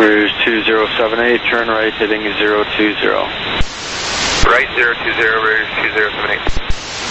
Rouge 2078, turn right heading 020. Right 020, Rouge 2078.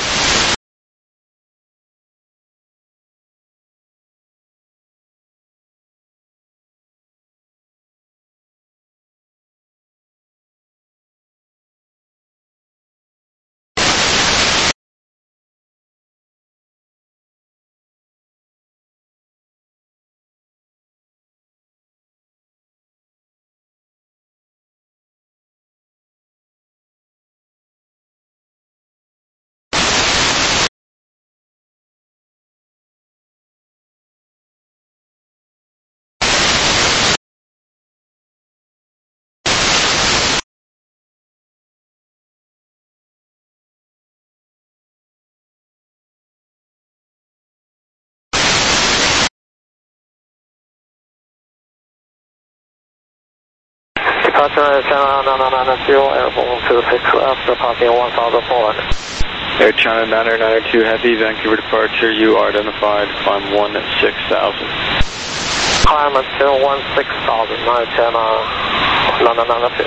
Departure China 990, airborne 26 after parking 1400. Air China 992 Heavy, Vancouver departure, you are identified, climb 16,000. Climb until 16,000, China 992.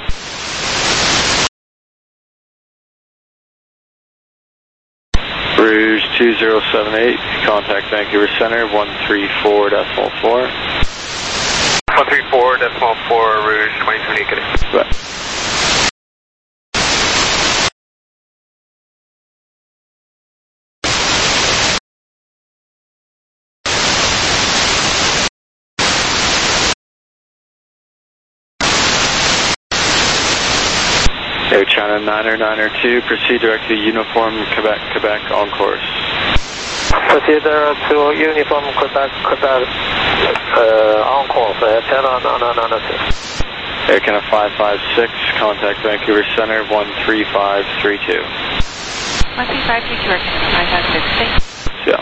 Rouge 2078, contact Vancouver Center 134.4. 134.4, Rouge 2078, good. Bye. Air China 992, proceed direct to Uniform Quebec on course. Proceed to Uniform Quebec on course, Air China 992. Air Canada 556, contact Vancouver Center 13532. 13532, Air Canada 556. Yeah.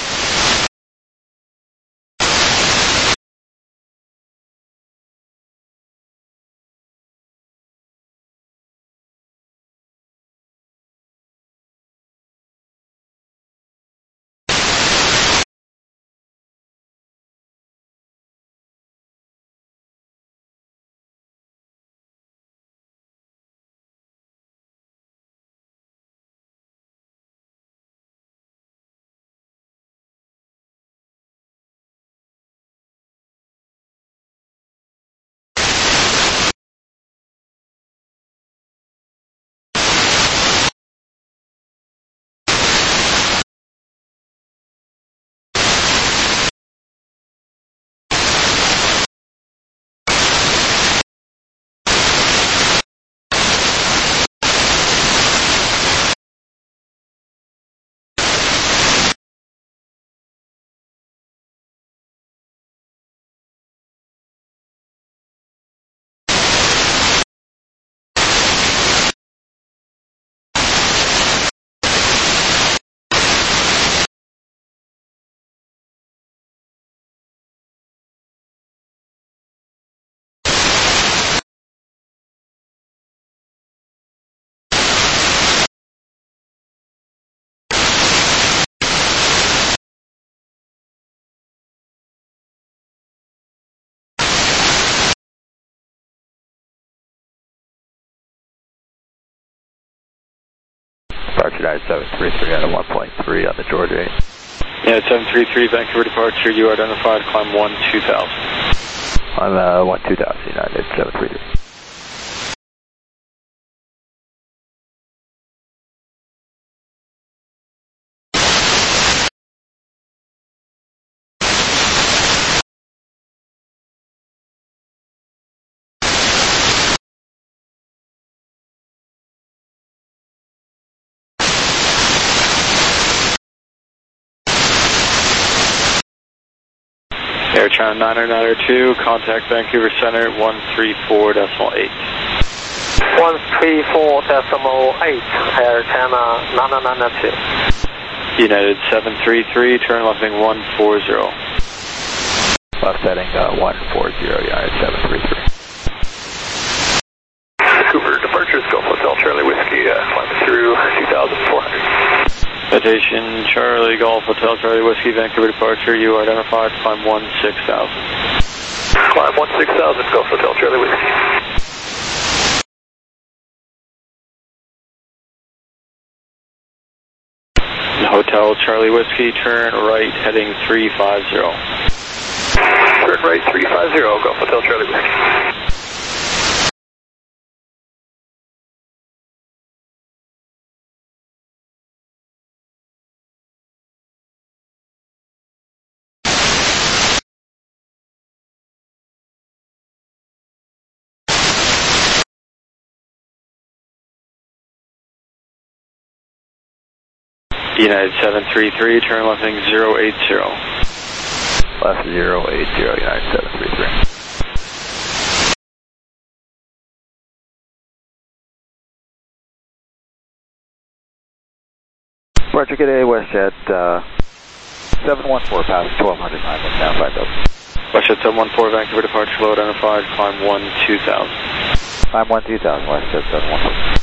Departure 733 out of 1.3 on the Georgia 8. Yeah, 733 Vancouver departure, you are identified, climb 2000. I'm 2000, United 733. Air China 992, contact Vancouver Center 134.8. 134.8, Air China 992. United 733, turn left heading 140. Left heading 140, United 733. Vancouver departure, Gulf Hotel Charlie Whiskey, climbing through 2,400. Citation Charlie Golf Hotel Charlie Whiskey Vancouver departure, you are identified, climb 16,000. Climb 16,000, Gulf Hotel Charlie Whiskey. Hotel Charlie Whiskey, turn right, heading 350. Turn right 350, Gulf Hotel Charlie Whiskey. United 733, turn left heading 080. Left 080, United 733. Roger, good day, WestJet 714, pass 1200, 9 down 5000. WestJet 714, Vancouver departure, low identified, climb 12000. Climb 12000, WestJet 714.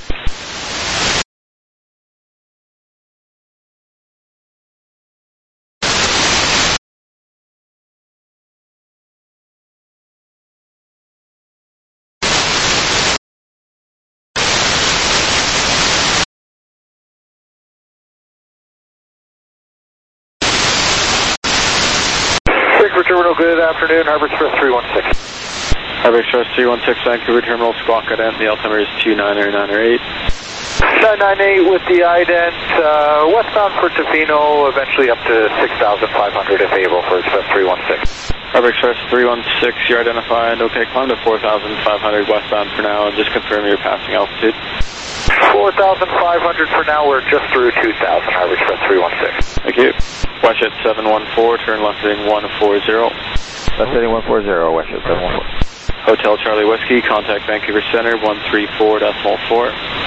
Terminal, good afternoon, Harbor Express 316. Harbor Express 316, Vancouver Terminal, squawk ident, the altimeter is 29098. 998 with the ident, westbound for Tofino, eventually up to 6,500 if able for Express 316. Harbor Express 316, you're identified, okay, climb to 4,500 westbound for now, and just confirm your passing altitude. 4,500 for now, we're just through 2,000, Harbor Express 316. Thank you. WestJet 714, turn left heading 140. Left heading 140, WestJet 714. Hotel Charlie Whiskey, contact Vancouver Center 134.4.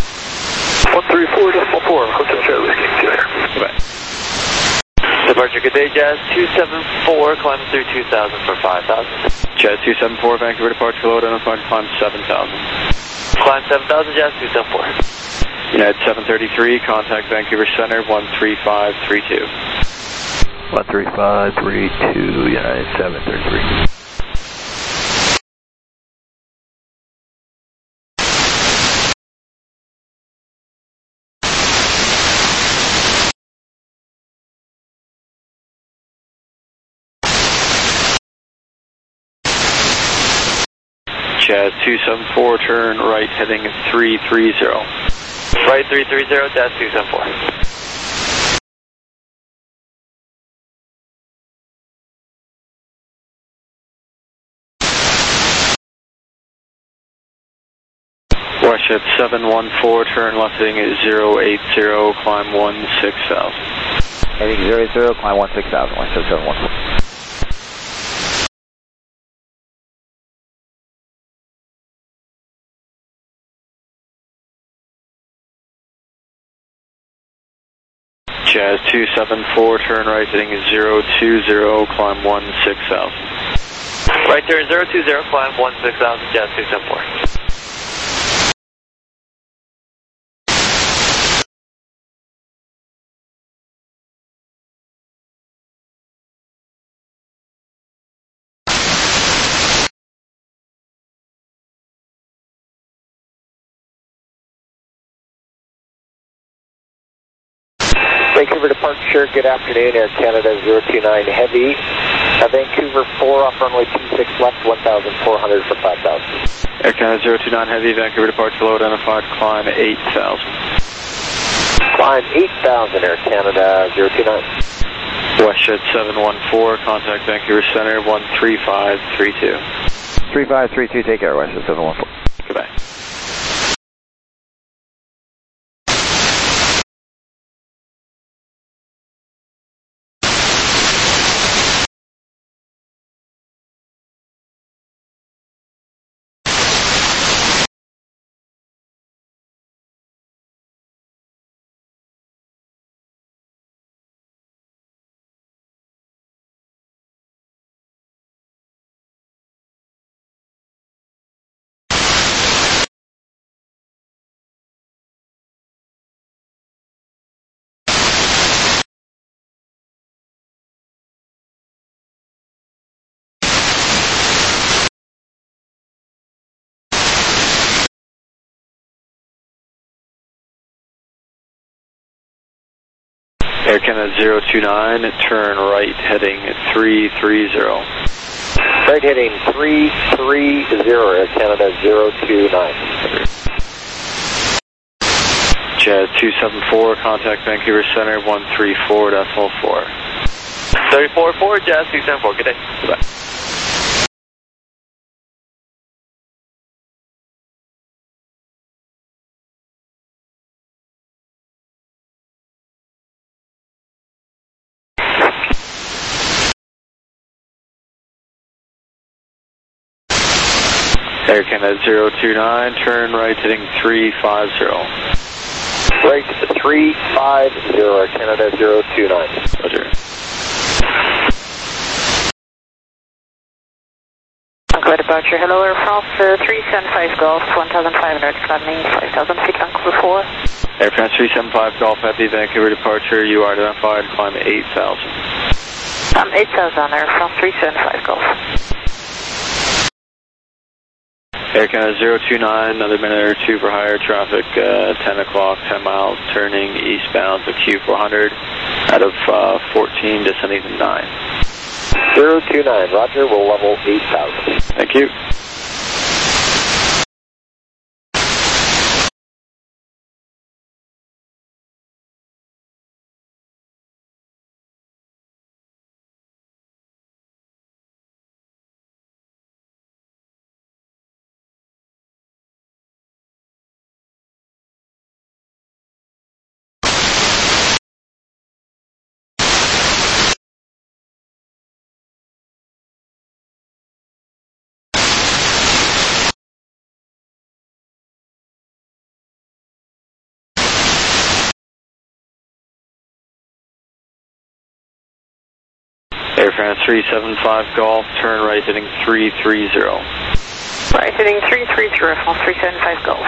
134.4, Hotel Charlie Whiskey, see you later. Goodbye. Departure, good day, Jazz 274, climbing through 2,000 for 5,000. Jazz 274, Vancouver departure, low identified, climb 7,000. Climb 7,000, Jazz 274. United 733, contact Vancouver Center 13532. 13532, United 733. Jazz 274, turn right heading 330. Right 330, Jazz 274. WestJet 714, turn left heading 080, climb 16,000. Heading 080, climb 16,000, WestJet 714. Jazz 274, turn right heading 020, climb 16,000. Right turn 020, climb 16,000, Jazz 274. Vancouver departure, good afternoon, Air Canada 029 Heavy. Vancouver 4 off runway 26 left, 1,400 for 5,000. Air Canada 029 Heavy, Vancouver departure, low identified, climb 8,000. Climb 8,000, Air Canada 029. WestJet 714, contact Vancouver Center 13532. 3532, take care, WestJet 714. Goodbye. Air Canada 029, turn right heading 330. Right heading 330, Air Canada 029. Jazz 274, contact Vancouver Center 134.4. 34-4, Jazz 274, good day. Goodbye. Air Canada 029, turn right heading 350. Right 350, Air Canada 029. Roger. Vancouver departure, hello Air France 375 Golf, 1500, climbing 5000 feet, Vancouver 4. Air France 375 Golf Heavy, Vancouver departure, you are identified, climb 8,000. 8000, Air France 375 Golf. Air Canada 029, another minute or two for higher traffic, 10 o'clock, 10 miles, turning eastbound to Q400 out of 14, descending to 9. 029, Roger, we'll level 8,000. Thank you. Air France 375 Golf, turn right heading 330. Right heading 330, Air France 375 Golf.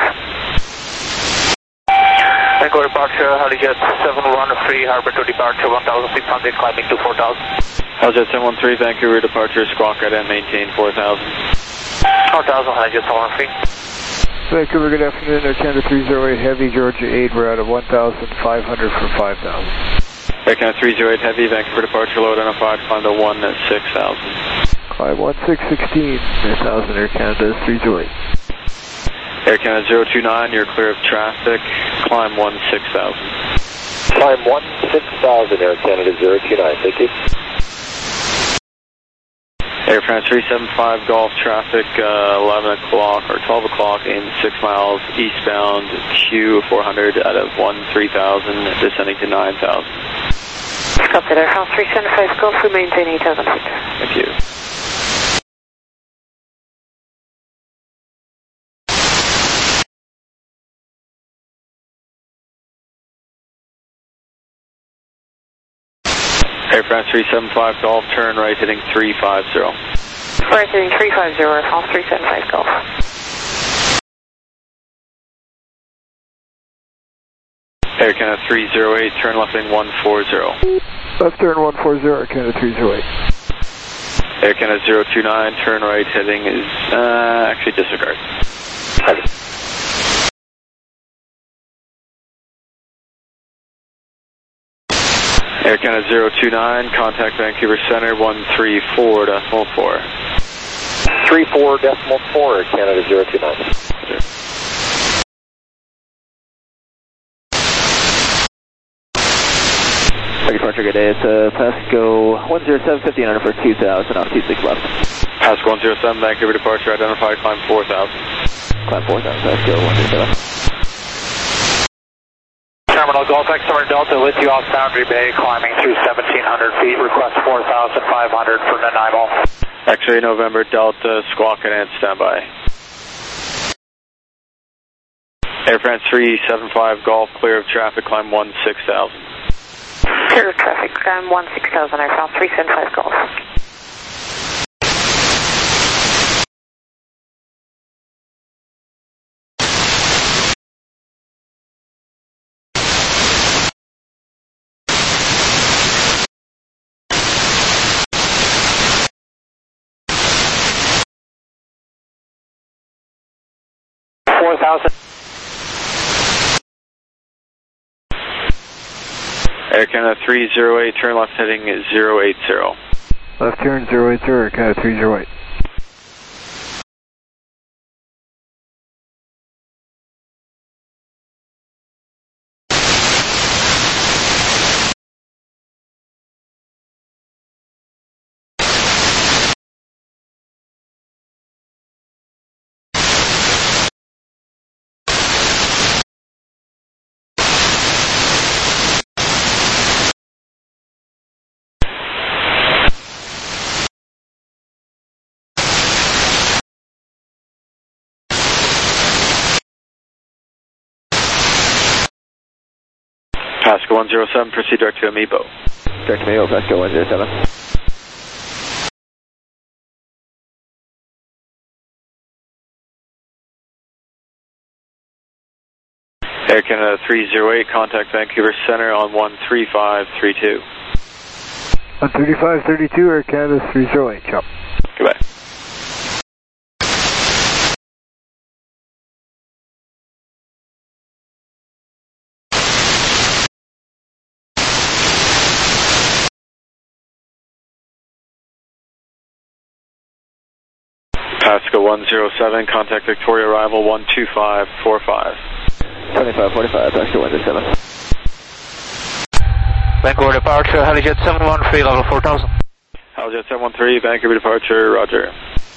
Vancouver departure, Helijet 713, harbor to departure 1600, climbing to 4000. Helijet 713, Vancouver departure, squawk right and maintain 4000. 4000, Helijet 713. Vancouver, good afternoon. Air Canada 308 Heavy, Georgia 8. We're out of 1,500 for 5,000. Air Canada 308 Heavy, Vancouver departure, low identified, climb to 16,000. Climb 1616, 1,000 Air Canada 308. Air Canada 029, you're clear of traffic, climb 16,000. Climb 16,000, Air Canada 029, thank you. Air France 375 Golf, traffic 11 o'clock or 12 o'clock in 6 miles eastbound, Q400 out of 13,000, descending to 9,000. Copy Air France 375 Golf, we maintain 8,000 feet. Thank you. Air France 375 Golf, turn right heading 350. Right heading 350, Air France 375 Golf. Air Canada 308, turn left heading 140. Left turn 140, Air Canada 308. Air Canada 029, turn right heading is, actually disregard. Air Canada 029, contact Vancouver Center 134.4. 34.4, Air Canada 029. Departure, good day. It's Pasco 107, 1500 for 2,000 off 26 left. Pasco 107, Vancouver departure identified, climb 4,000. Climb 4,000, Pasco 107. Terminal Golf X-Star Delta with you off Boundary Bay, climbing through 1,700 feet, request 4,500 for Nanaimo. X-ray November Delta, squawk and standby. Air France 375 Golf, clear of traffic, climb 16,000. Clear of traffic, climb 16,000, Air France 375 Golf. Air Canada 308, turn left heading 080. Left turn 080, Air Canada 308. Pasco 107, proceed direct to Amiibo. Direct to Amiibo, Pasco 107. Air Canada 308, contact Vancouver Center on 13532. 13532, Air Canada 308, chop. Goodbye. Pasco 107, contact Victoria arrival 12545. 7545, Pasco 107. Vancouver departure, Helijet 713, level 4000. Helijet 713, Vancouver departure, roger.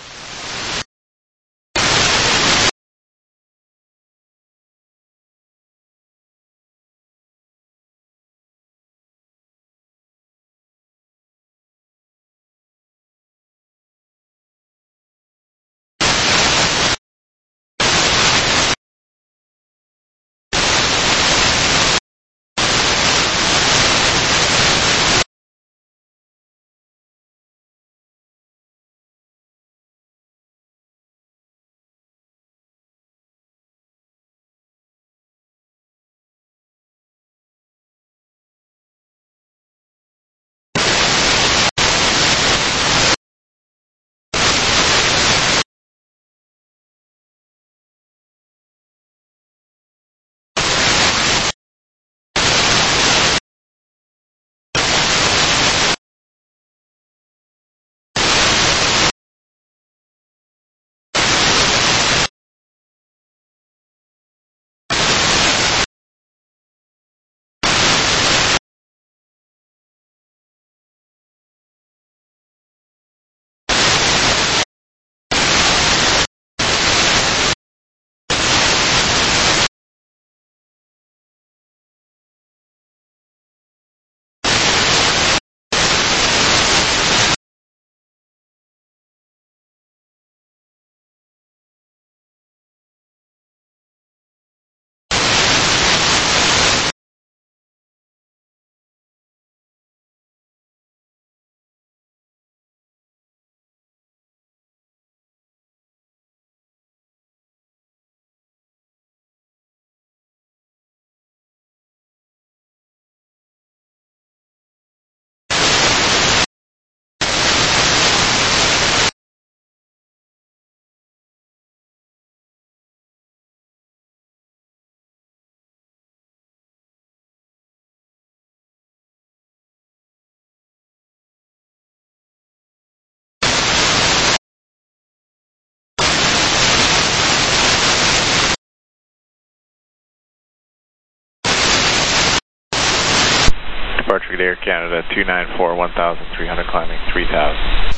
Departure to Air Canada 294, 1,300 climbing 3,000.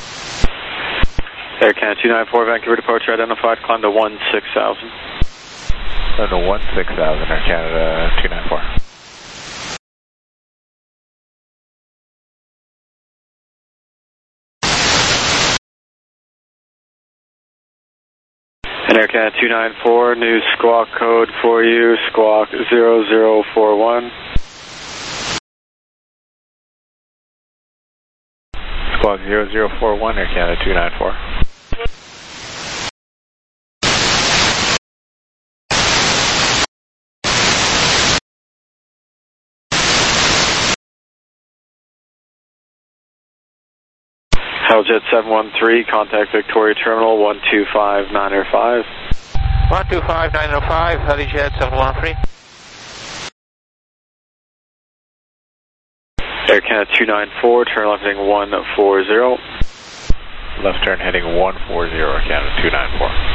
Air Canada 294, Vancouver departure identified, climb to 16,000. Climb to 16,000, Air Canada 294. And Air Canada 294, new squawk code for you, squawk 0041. Squawk 0041, Air Canada 294. Helijet 713, contact Victoria Terminal 125905. 125905, Helijet 713. Air Canada 294, turn left heading 140. Left turn heading 140, Air Canada 294.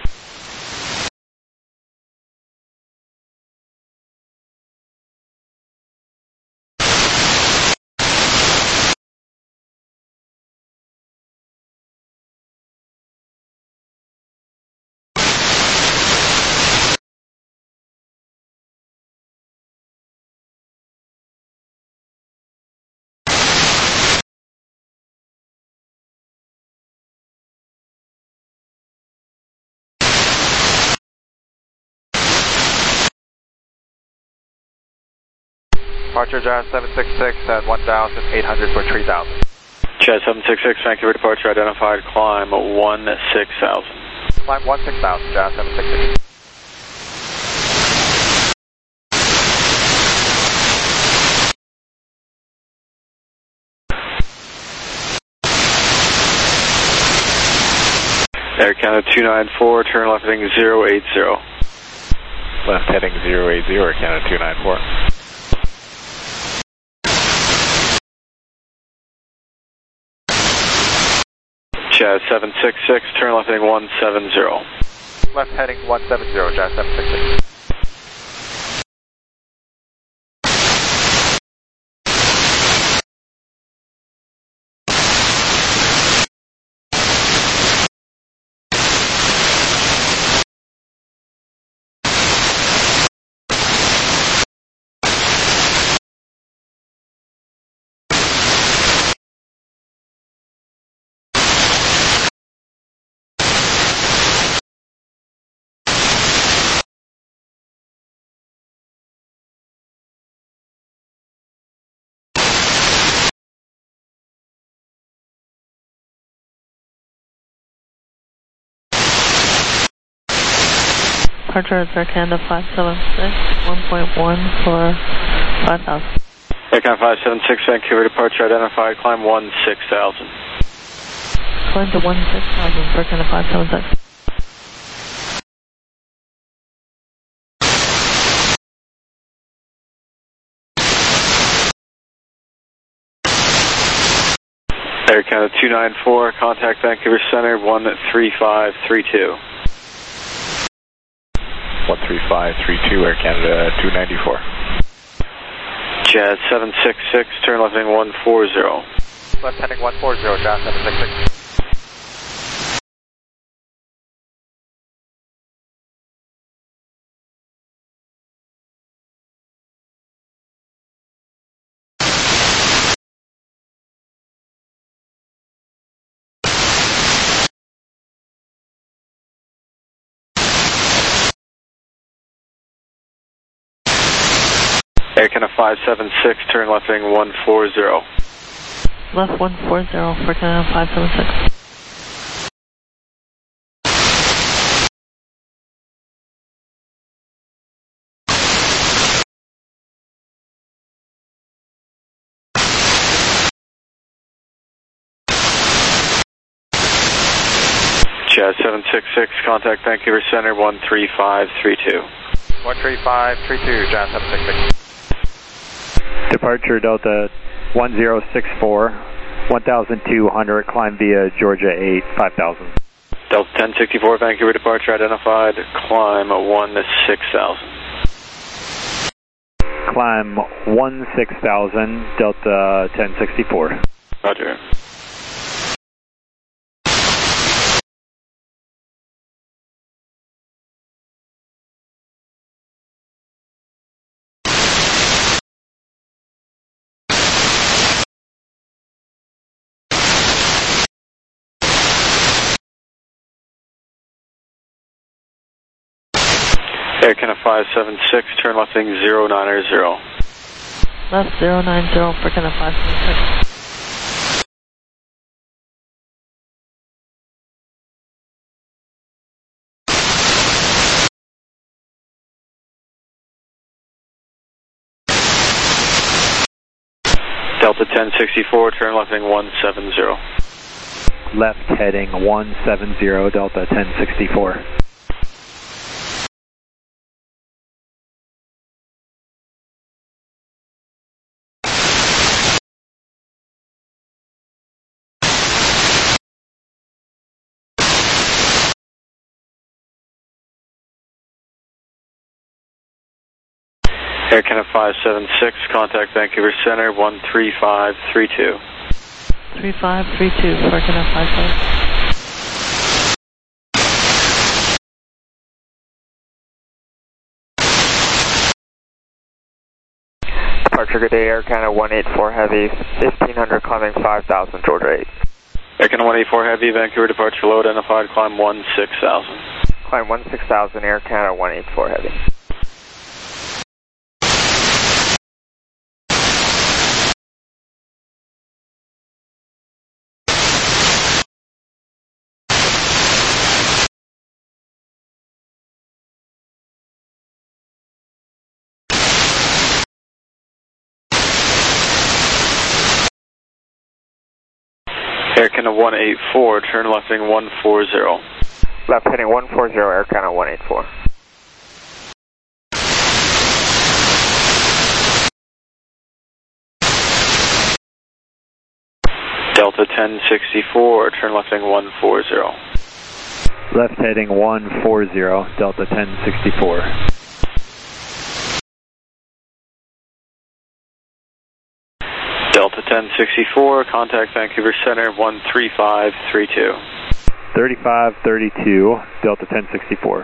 Departure Jazz 766 at 1,800 for 3,000. Jazz 766, Vancouver departure identified, climb 16,000. Climb 16,000, Jazz 766. Air Canada 294, turn left heading 080. Left heading 080, Air Canada 294. Jazz 766, turn left heading 170. Left heading 170, Jazz 766. Departure is Air Canada 576, 1.1 for 5,000. Air Canada 576, Vancouver departure identified, climb 16,000. Climb to 16,000 for Air Canada 576. Air Canada 294, contact Vancouver Center 13532. 13532, Air Canada 294. Jazz 766, turn left heading 140. Left heading 140, Jazz 766. Air Canada 576, turn left heading 140. Left 140 for Canada 576. Jazz 766, contact Vancouver Center 13532. 13532, Jazz 766. Departure Delta 1064, 1,200, climb via Georgia 8, 5,000. Delta 1064, Vancouver departure identified, climb 16,000. Climb 16,000, Delta 1064. Roger. Air Canada 576, turn left heading 090. Left 090 for Canada 576. Delta 1064, turn left heading 170. Left heading 170, Delta 1064. Air Canada 576, contact Vancouver Center 13532. 3532 for Canada 57. Departure, good day, Air Canada 184 Heavy, 1500 climbing 5000, Georgia 8. Air Canada 184 Heavy, Vancouver departure low identified, climb 16,000. Climb 16,000, Air Canada 184 Heavy. Air Canada 184, turn left heading 140. Left heading 140, Air Canada 184. Delta 1064, turn left heading 140. Left heading 140, Delta 1064. Delta 1064, contact Vancouver Center 13532. 3532, Delta 1064.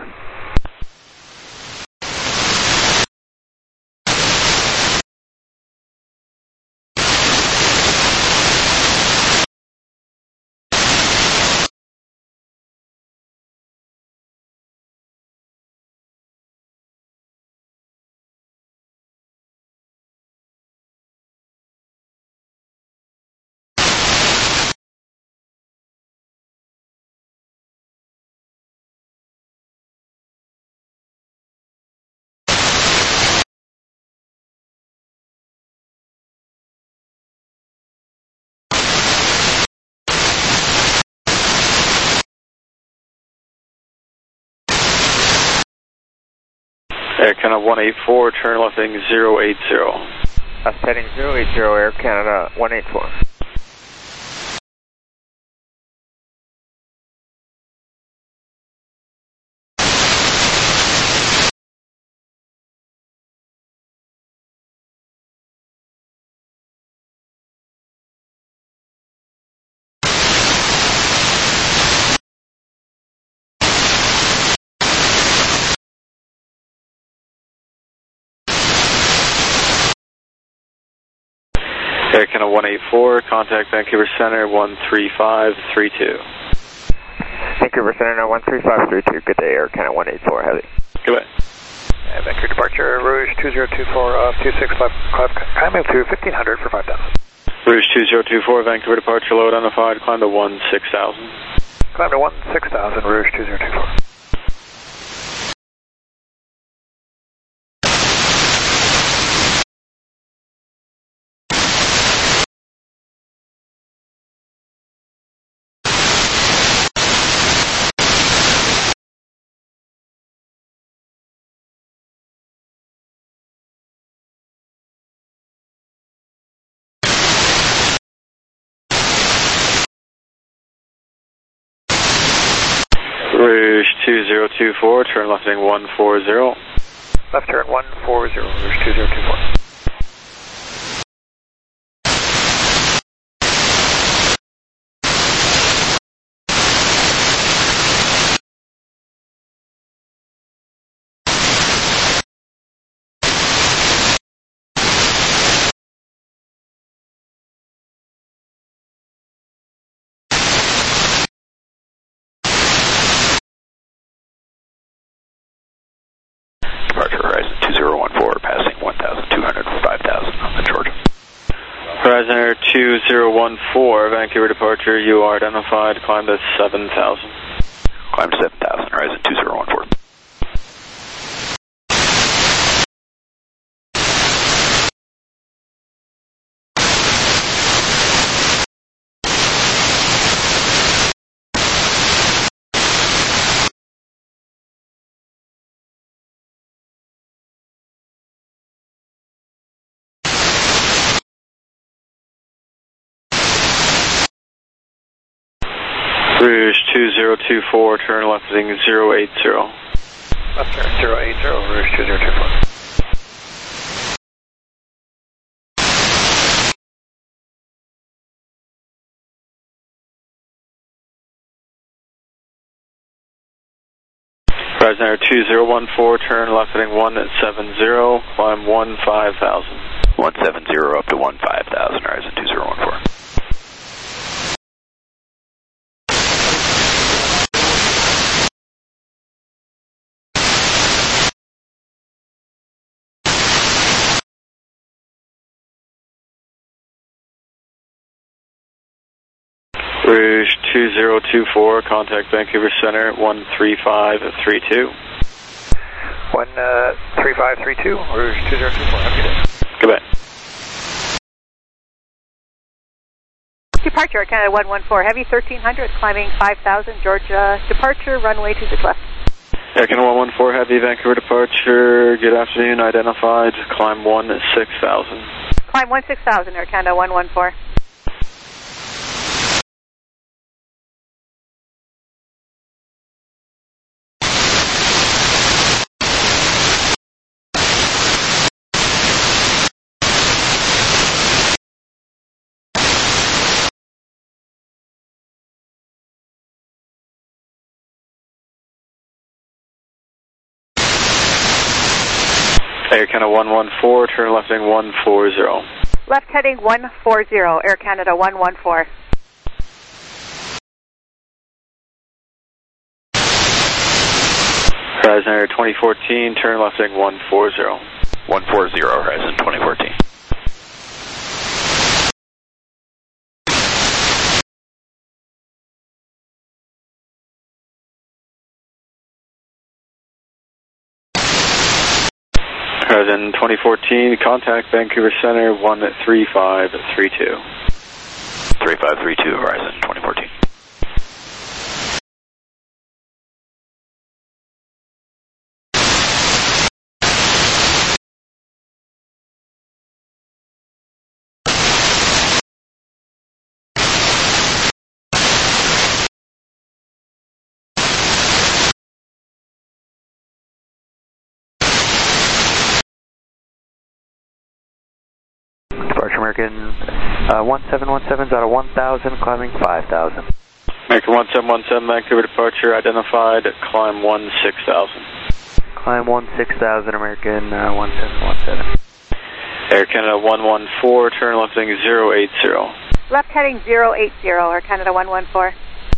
Air Canada 184, turn left heading 080. Left heading 080, Air Canada 184. Air Canada 184, contact Vancouver Center 13532. Vancouver Center now 13532, good day, Air Canada 184 Heavy. Goodbye. Vancouver departure, Rouge 2024, 265, climbing to 1500 for 5000. Rouge 2024, Vancouver departure low identified, climb to 16,000. Climb to 16,000, Rouge 2024. Rouge 2024, turn left heading 140. Left turn 140, Rouge 2024. Departure Horizon 2014, passing 1,200 for 5,000 on the Georgia. Horizon Air 2014, Vancouver departure, you are identified, climb to 7,000. Climb to 7,000, Horizon 2014. Rouge 2024, turn left heading 080. Left turn 080, Rouge 2024. 080, Air Canada 184 Heavy. 3532, Delta 1064. Horizon 2014, turn left heading 170, climb 15,000. 170 up to 15,000, Horizon 2014. Rouge 2024, contact Vancouver Center 13532. 13532, Rouge 2024, have a good day. Goodbye. Departure, Canada 114, Heavy 1300, climbing 5,000, Georgia departure, runway 26 left. Air Canada 114, Heavy, Vancouver departure, good afternoon, identified, climb 16,000. Climb 16,000, Air Canada 114. Air Canada 114, turn left heading 140. Left heading 140, Air Canada 114. Horizon Air 2014, turn left heading 140. 140, Horizon 2014. Horizon 2014, contact Vancouver Center 13532. 3532, Horizon 2014. Departure American 1717's out of 1,000, climbing 5,000. American 1717, Vancouver departure, identified, climb 16,000. Climb 16,000, American 1717. Air Canada 114, turn left heading 080. Left heading 080, Air Canada 114.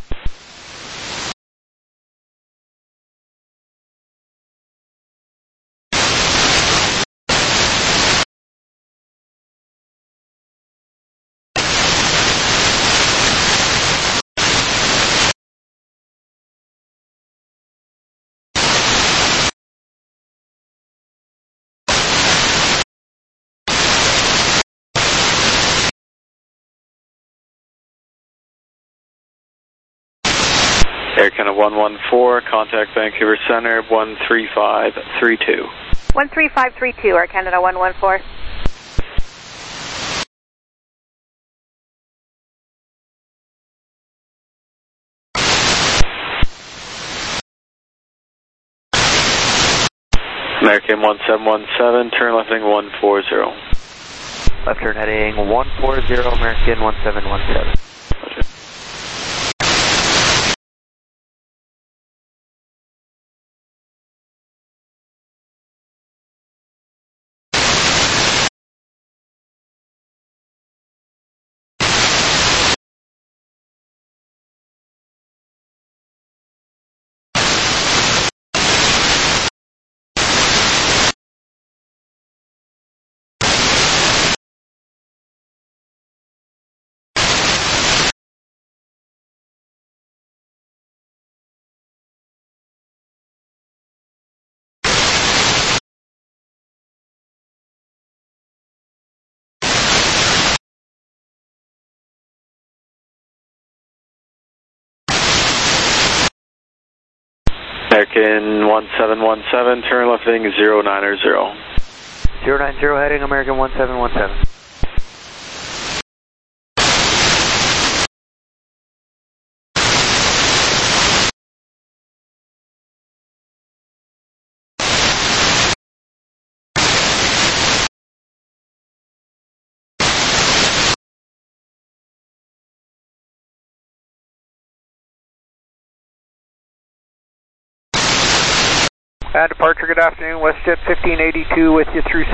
Air Canada 114, contact Vancouver Center 13532. 13532, Air Canada 114. American 1717, turn left heading 140. Left turn heading 140, American 1717. American 1717, turn left heading 090. 090 heading, American 1717. Departure, good afternoon. WestJet 1582 with you through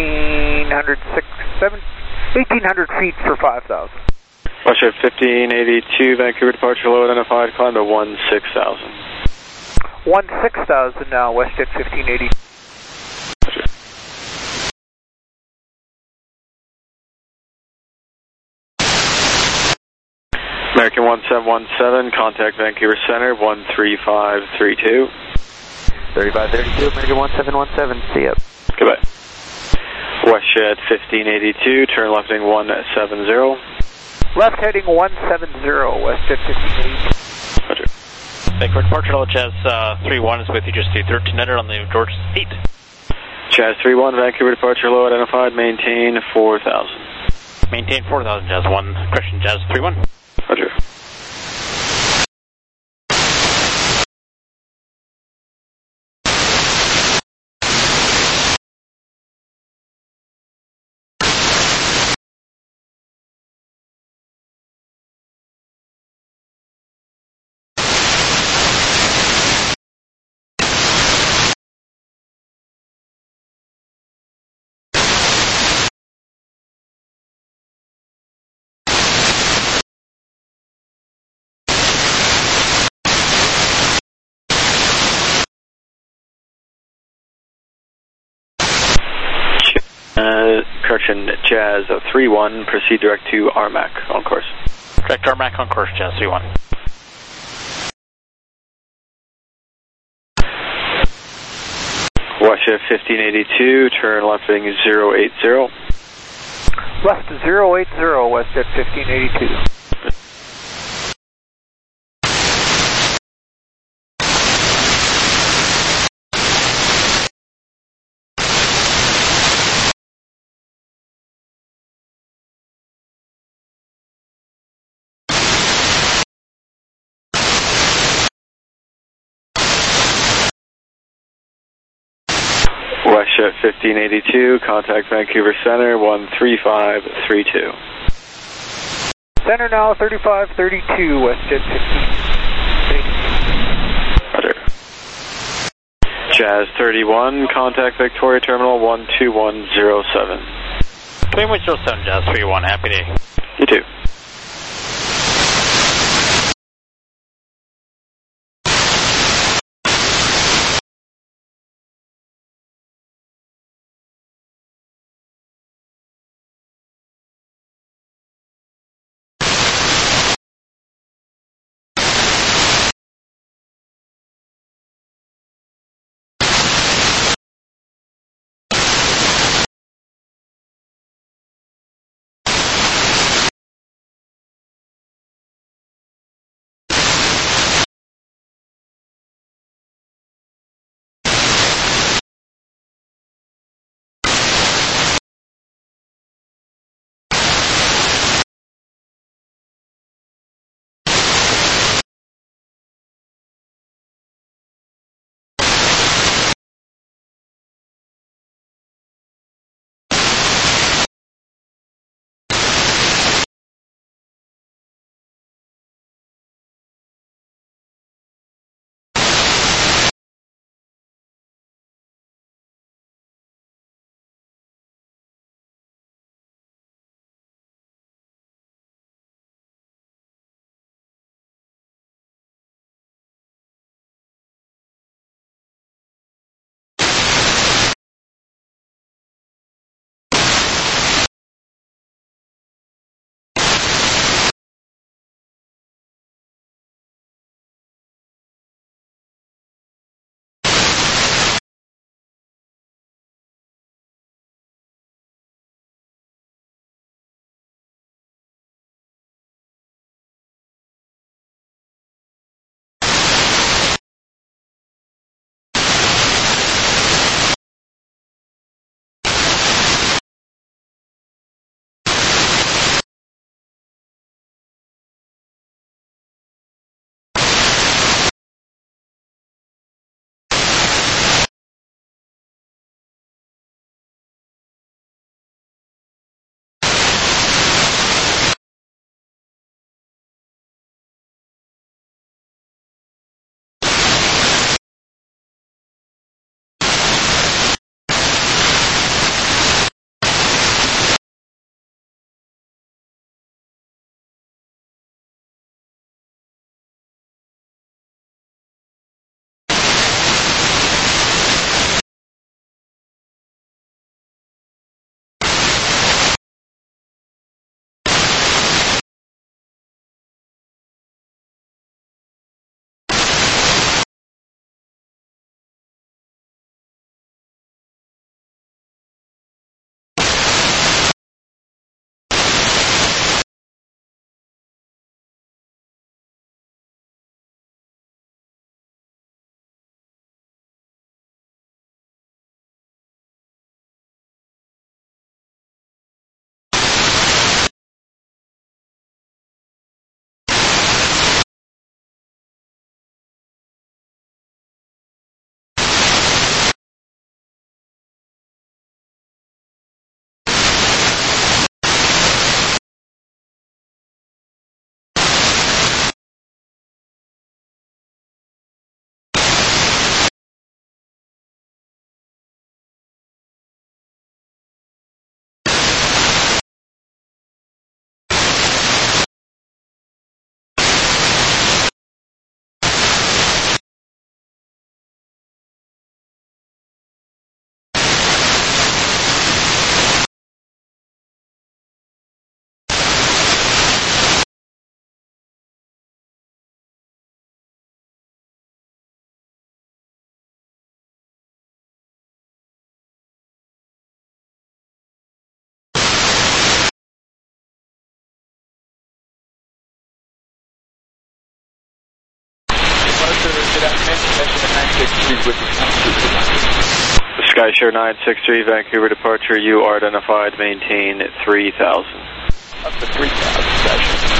1,800 feet for 5,000. WestJet 1582, Vancouver departure low identified, climb to 16,000. 16,000 now, WestJet 1582. American 1717, contact Vancouver Center, 13532. 3532, American 1717, see ya. Goodbye. WestJet 1582, turn left heading 170. Left heading 170, WestJet 1582. Roger. Vancouver departure, hello, Jazz 31 is with you, just the 1300 on the George 8. Jazz 31, Vancouver departure low identified, maintain 4,000. Maintain 4,000, Jazz 1, question, Jazz 31. Roger. Correction, Jazz 31, proceed direct to RMAC on course. Direct to RMAC on course, Jazz 31. WestJet 1582, turn left heading 080. Left 080, WestJet 1582. WestJet 1582, contact Vancouver Center, 13532. Center now, 3532, WestJet 1582. Roger. Jazz 31, contact Victoria Terminal, 12107. 2107, Jazz 31, happy day. You too. proceed with the SkyShare 963, Vancouver departure, you are identified, maintain 3,000. Up to 3,000, SkyShare.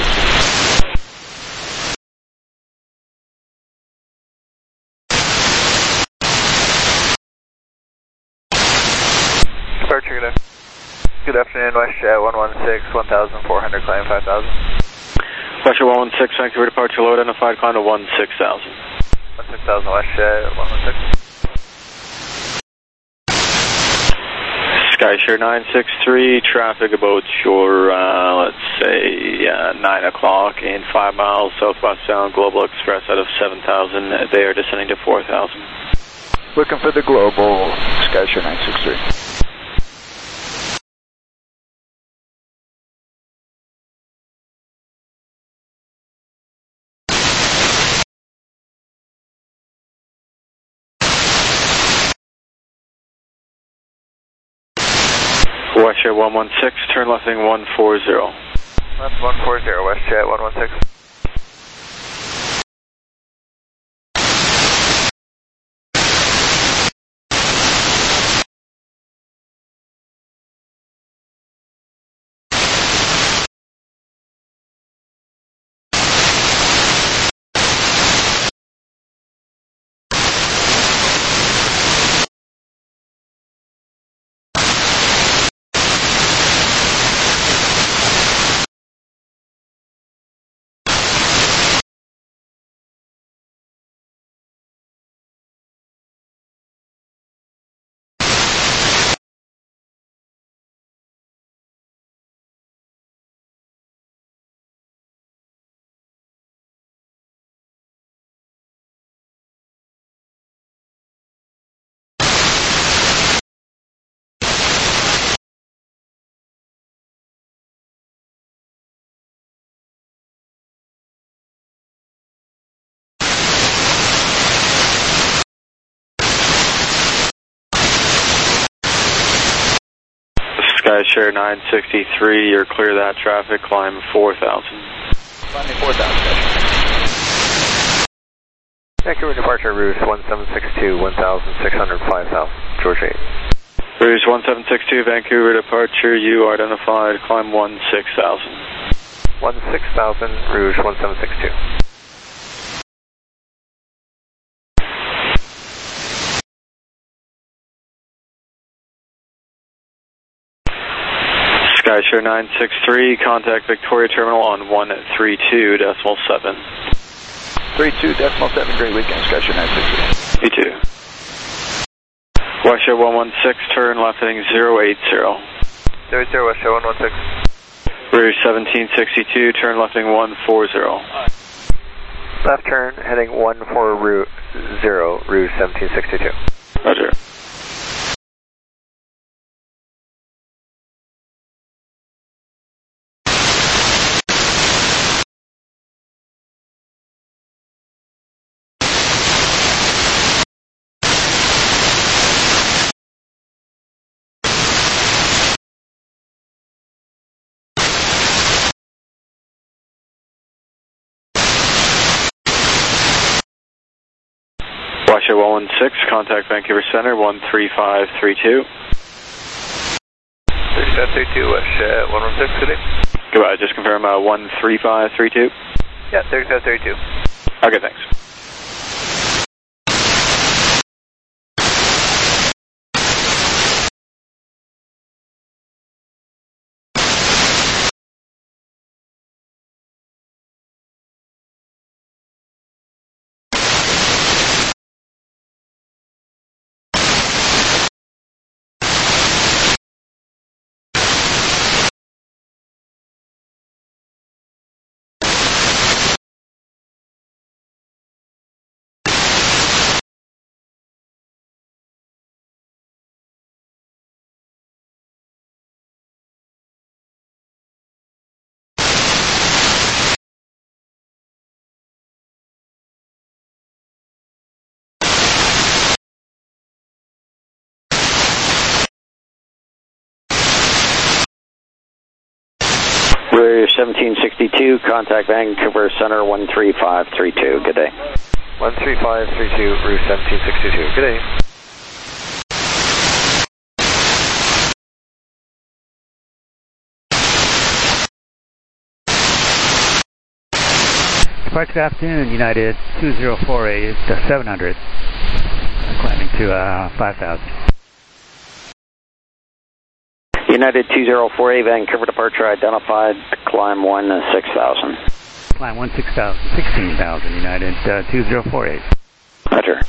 Departure, good afternoon, WestJet 116, 1,400, climb 5,000. WestJet 116, Vancouver departure, low identified, climb to 16,000. 16,000, WestJet 116. SkyShare 963, traffic about your, let's say, 9 o'clock in 5 miles southwestbound Global Express out of 7,000. They are descending to 4,000. Looking for the Global, SkyShare 963. WestJet 116, turn left heading 140. Left 140, WestJet 116. SkyShare 963, you're clear of that traffic, climb 4,000. Climbing 4,000. Vancouver departure, Rouge 1762, 1,600, 5,000, George 8. Rouge 1762, Vancouver departure, you are identified, climb 16,000. 16,000, Rouge 1762. SkyShare 963, contact Victoria Terminal on 132.7. 32.7, great weekend, SkyShare 963. You too. WestJet 116, turn left heading 080. 080, WestJet 116. Rouge 1762, turn left heading 140. Left turn, heading 140, Rouge 1762. Roger. WestJet 116, contact Vancouver Center 13532. 3732, WestJet 116 today. Goodbye, just confirm 13532. Yeah, 3732. Okay, thanks. Rouge 1762, contact Vancouver Center 13532. Good day. 13532, Roost 1762. Good day. Departure, good afternoon, United 2048 to 700, climbing to 5,000. United 204A, Vancouver departure identified, climb 16,000. Climb 16,000, United 2048. Roger.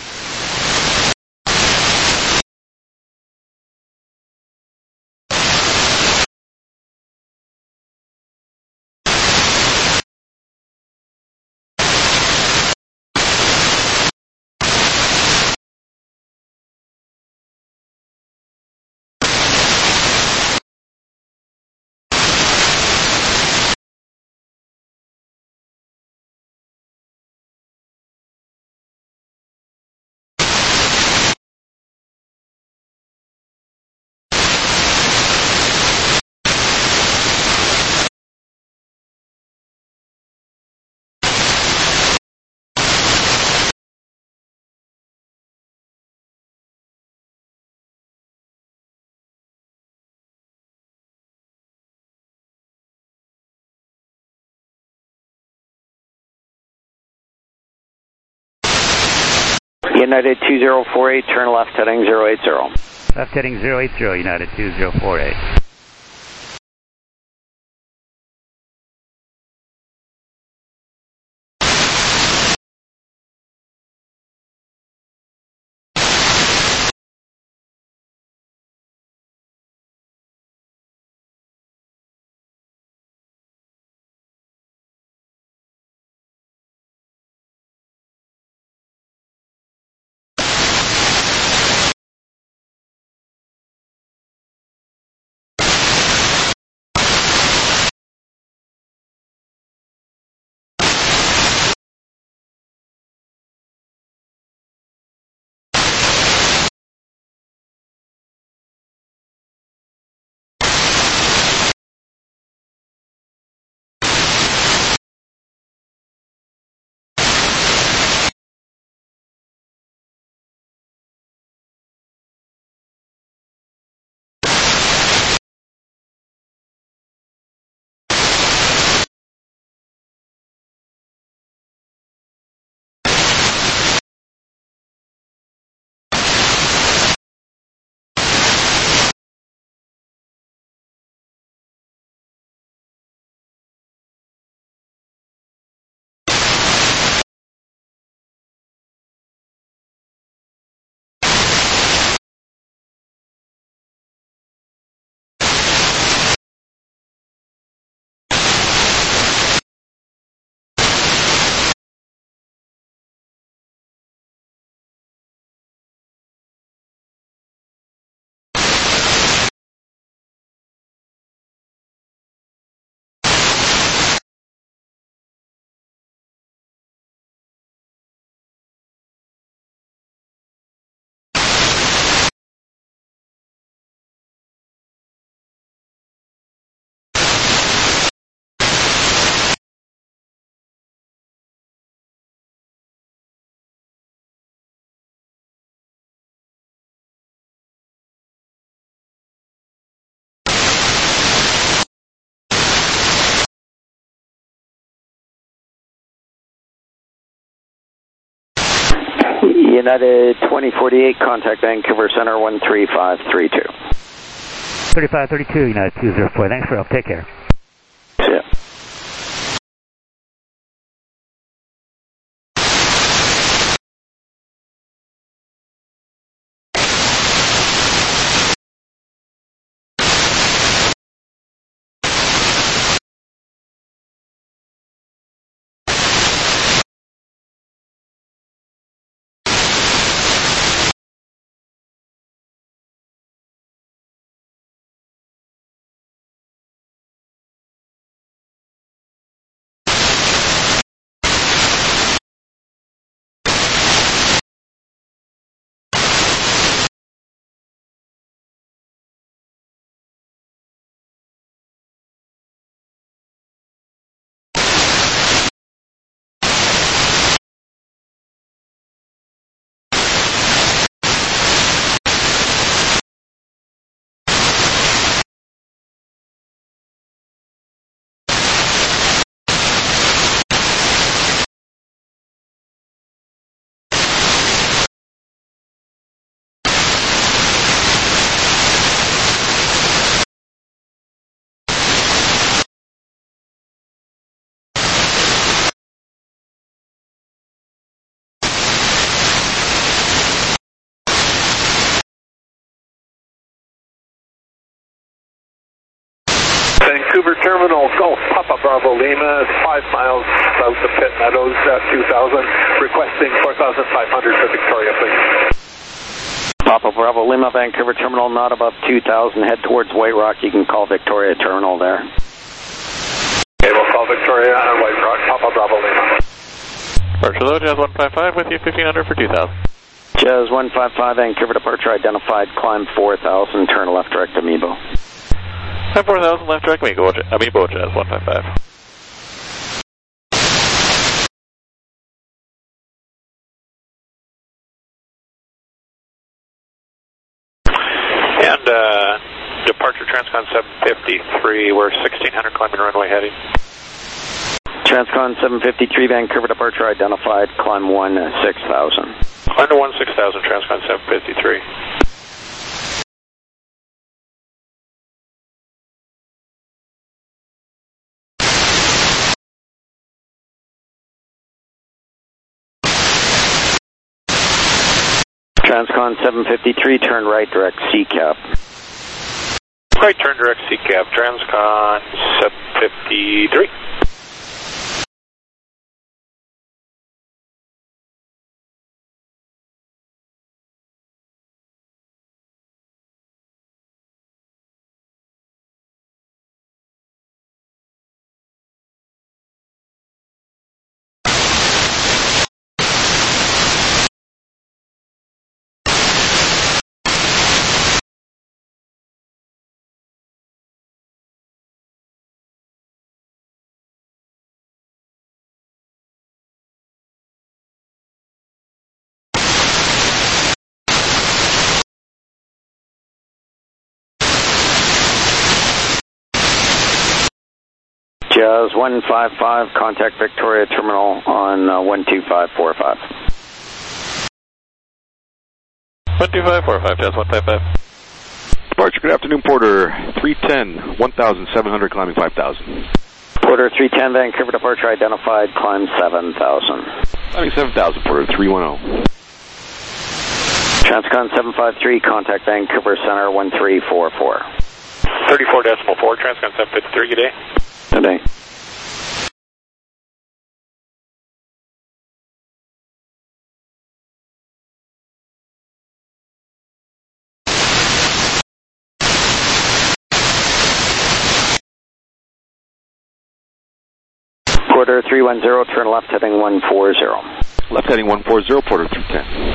United 2048, turn left heading 080. Left heading 080, United 2048. United 2048, contact Vancouver Center 13532. 3532, United 204. Thanks for help. Take care. See ya. Vancouver Terminal, Golf Papa Bravo Lima, 5 miles south of Pitt Meadows at 2000, requesting 4,500 for Victoria, please. Papa Bravo Lima, Vancouver Terminal, not above 2,000. Head towards White Rock. You can call Victoria Terminal there. Okay, we'll call Victoria and White Rock, Papa Bravo Lima. Departure low, Jazz 155 with you, 1500 for 2,000. Jazz 155, Vancouver departure identified, climb 4,000, turn left direct Amiibo. Climb 4,000, left direct Amiibo, Jazz 155. And departure Transcon 753, we're 1600 climbing runway heading. Transcon 753, Vancouver departure identified, climb 16,000. Climb to 16,000, Transcon 753. Transcon 753, turn right direct CCAP. Right turn direct CCAP, Transcon 753. Jazz 155, contact Victoria Terminal on 12545. 12545, Jazz 155. Departure, good afternoon, Porter 310, 1,700, climbing 5,000. Porter 310, Vancouver departure identified, climb 7,000. Climbing 7,000, Porter 310. Transcon 753, contact Vancouver Center 1344. 34.4, Transcon 753, good day. Today. Porter 310, turn left heading 140. Left heading 140, Porter 310.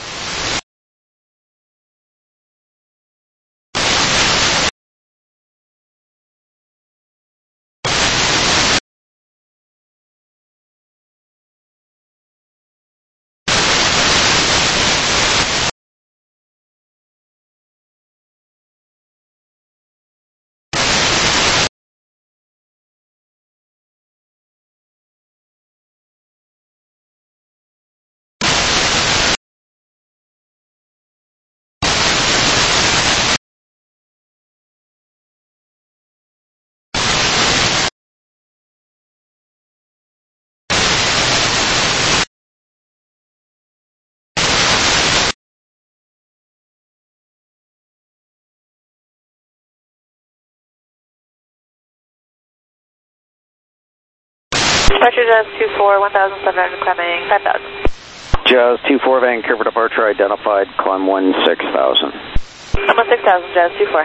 Departure Jazz 24, 1,700, climbing 5,000. Jazz 24, Vancouver departure identified, climb 16,000. 16,000, Jazz 24.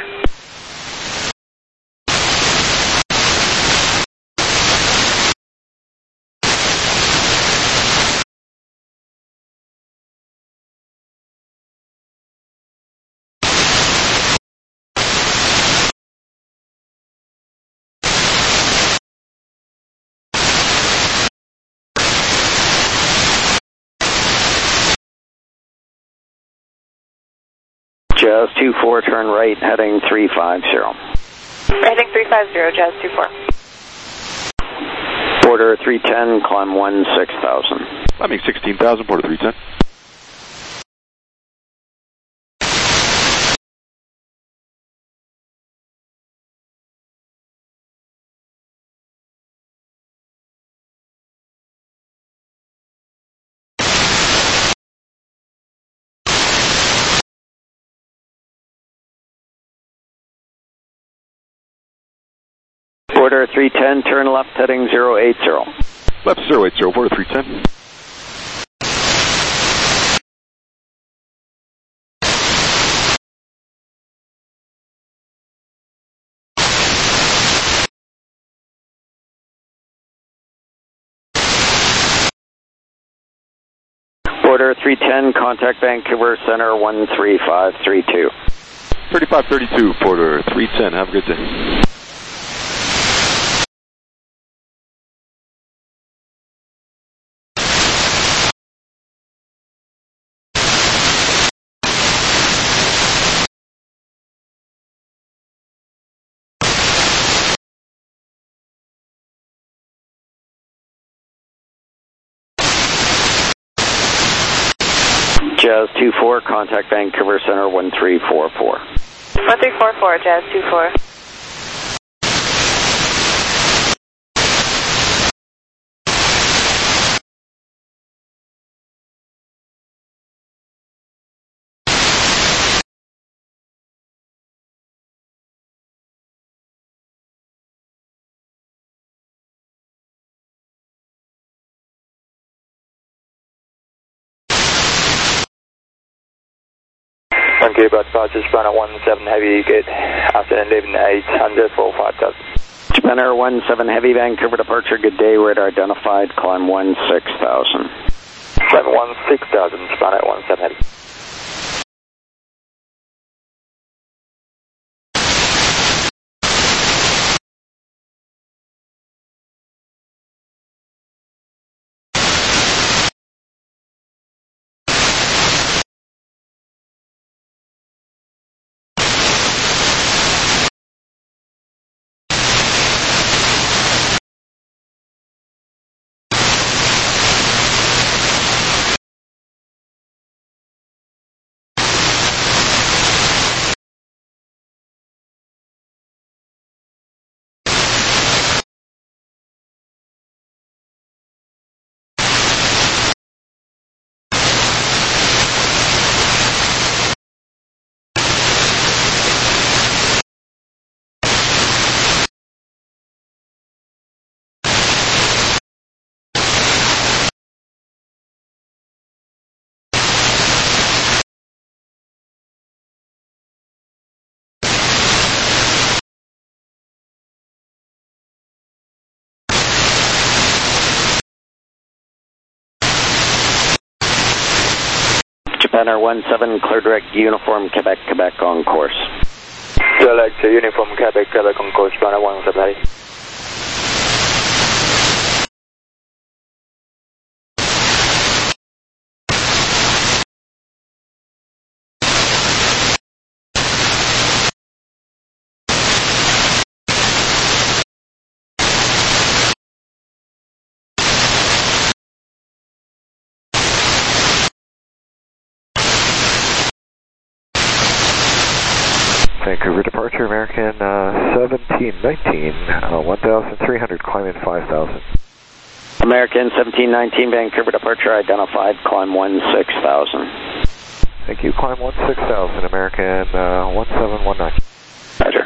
Jazz 24, turn right, heading 350. Heading 350, Jazz 24. Porter 310, climb 16,000. Climbing 16,000, Porter 310. Porter 310, turn left heading 080. Left 080, Porter 310. Porter 310, contact Vancouver Center 13532. 3532, Porter 310, have a good day. Jazz 24, contact Vancouver Center 1344. 1344, Jazz 24. Okay, about departure, Japan Air 17 Heavy, get afternoon leaving 800 for 5000. Japan Air 17 Heavy, Vancouver departure, good day, radar identified, climb 16,000. Climb 16,000, Japan Air 17 Heavy. Japan Air 17, clear direct uniform, Quebec, Quebec on course. Select uniform, Quebec, Quebec on course, Japan Air 17 Heavy. Vancouver departure, American 1719, 1,300, climbing 5,000. American 1719, Vancouver departure identified, climb 16,000. Thank you, climb 16,000, American 1719. Roger.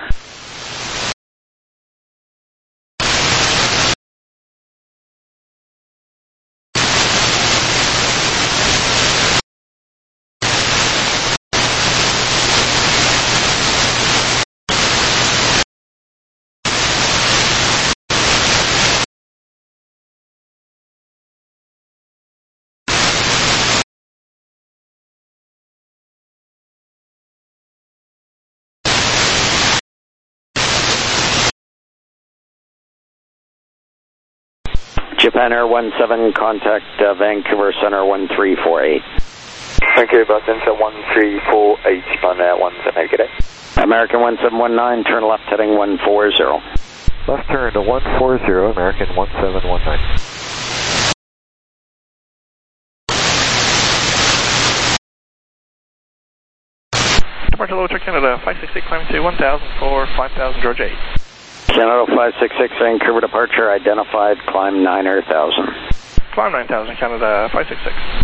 Japan Air 17, contact Vancouver Center 1348. Okay, about Center 1348, Japan Air 17, good day. American 1719, turn left heading 140. Left turn to 140, American 1719. Departure Lower Canada 568, climbing to 1,000 for 5,000, Georgia 8. Canada 566, Vancouver departure identified, climb 9,000. Climb 9,000, Canada 566.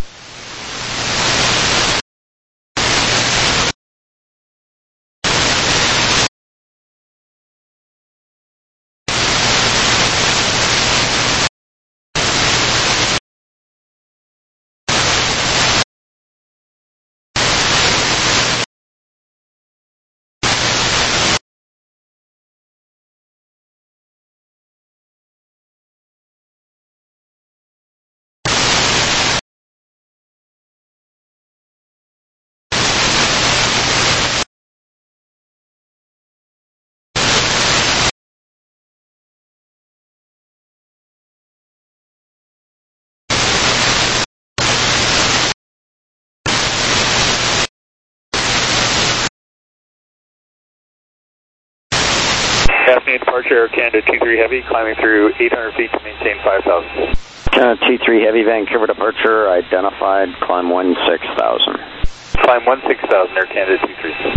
Afternoon departure, Air Canada 23 Heavy, climbing through 800 feet to maintain 5,000. Canada 23 Heavy, Vancouver departure, identified, climb 16,000. Climb 16,000, Air Canada 23.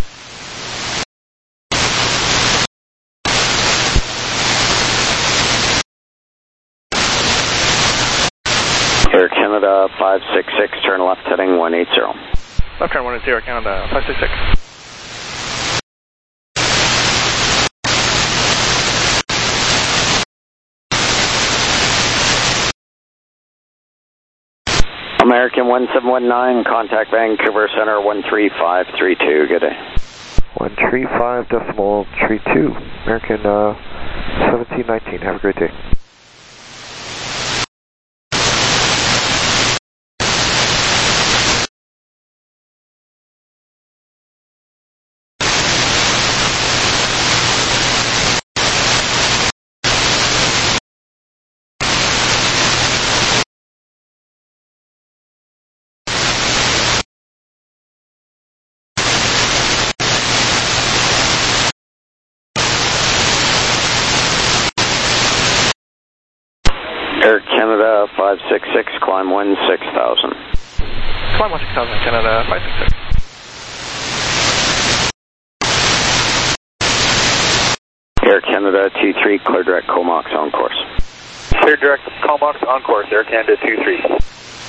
Air Canada 566, turn left heading 180. Left turn 180, Air Canada 566. American 1719, contact Vancouver Center 13532, good day. 135.32, American 1719, have a great day. Air Canada 566, climb 16,000. Climb 16,000, Canada 566. Air Canada 23, clear direct Comox on course. Clear direct Comox on course, Air Canada 23.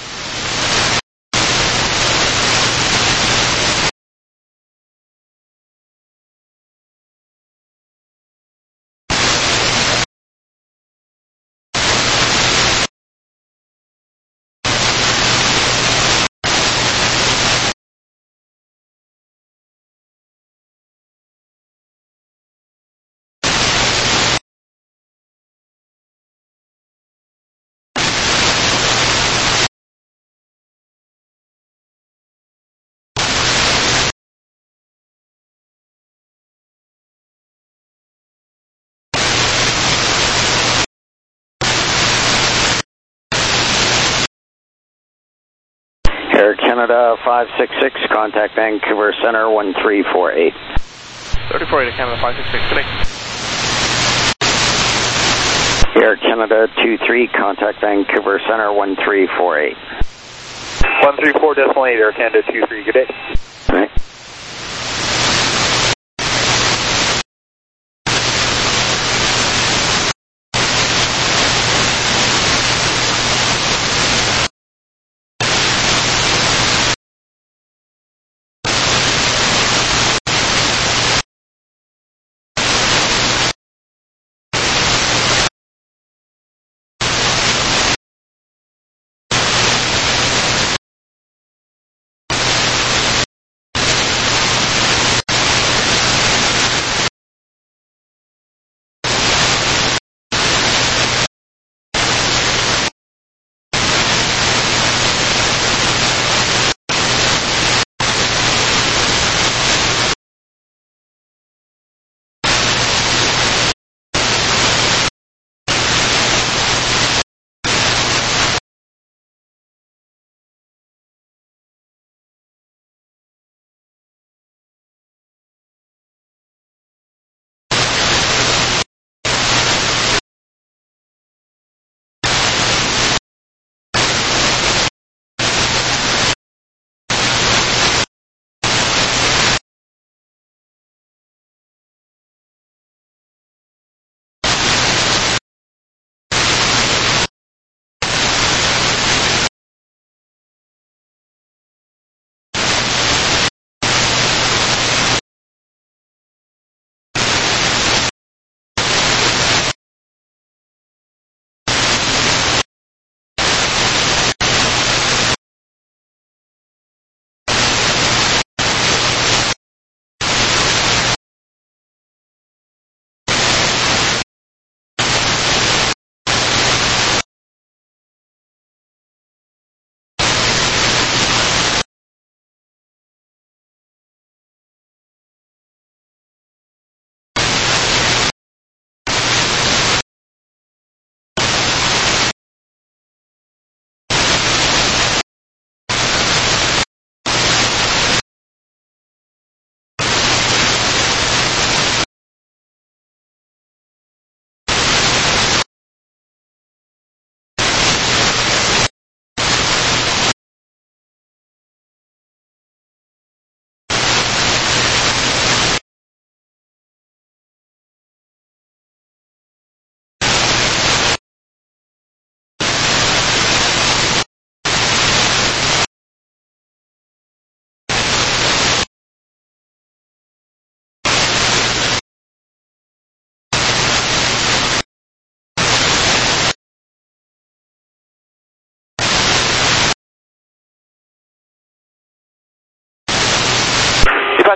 Air Canada 566, contact Vancouver Center 1348. 3048, Canada 566, good day. Air Canada 23, contact Vancouver Center 1348. 134.8, Air Canada 23, good day. Right.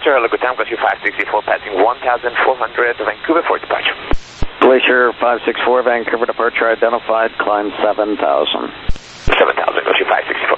Departure, hello, good time, Glacier 564, passing 1,400, Vancouver for departure. Glacier 564, Vancouver departure identified, climb 7,000. 7,000, Glacier 564.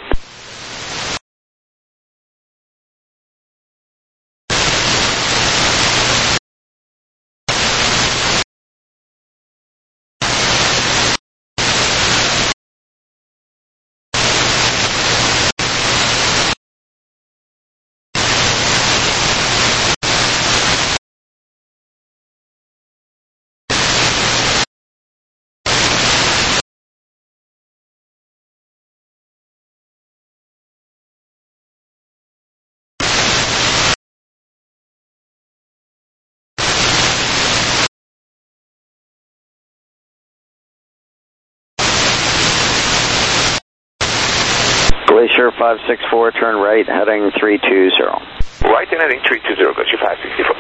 Glacier 564, turn right, heading 320. Right and heading 320, Glacier 564.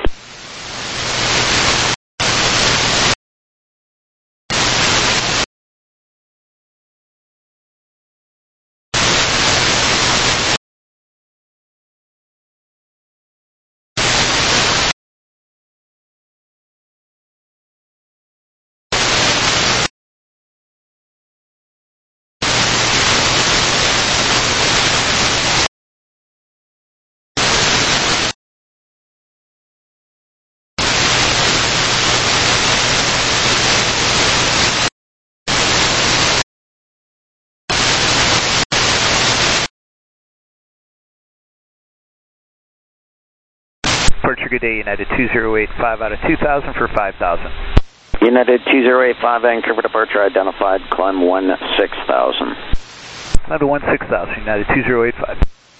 Departure, good day, United 2085 out of 2,000 for 5,000. United 2085, Vancouver departure identified, climb 16,000. Climb to 16,000, United 2085.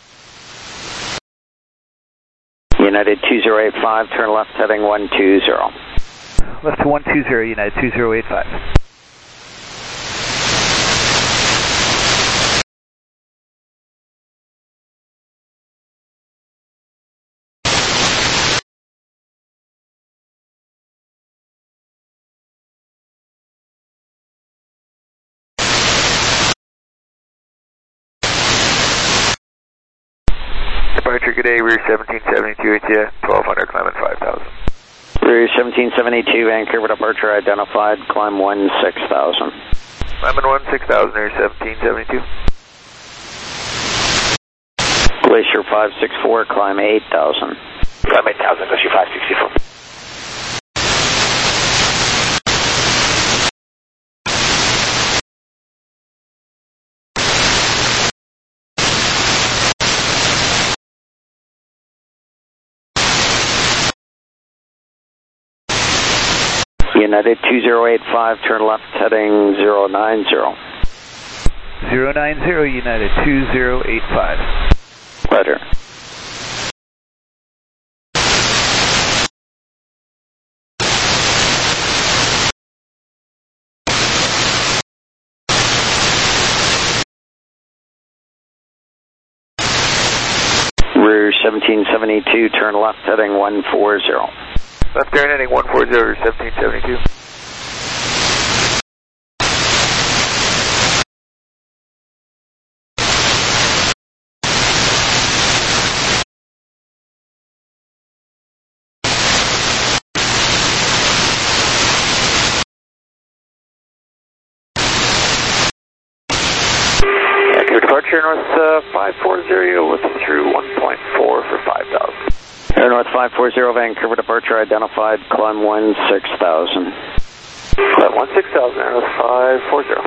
United 2085, turn left, heading 120. Left to 120, United 2085. Departure, good day, rear 1772 with you, 1200, climbing 5,000. Rear 1772, Vancouver departure identified, climb 16,000. Climbing 16,000, rear 1772. Glacier 564, climb 8,000. Climb 8,000, Glacier 564. United 2085, turn left, heading 090. 090, United 2085. Letter. Rear 1772, turn left, heading 140. Left turn heading 140, 1772. Your departure north 540 with through 1.4 for 5,000. Air North 540, Vancouver departure identified, climb 16,000. Climb 16,000, Air North 540.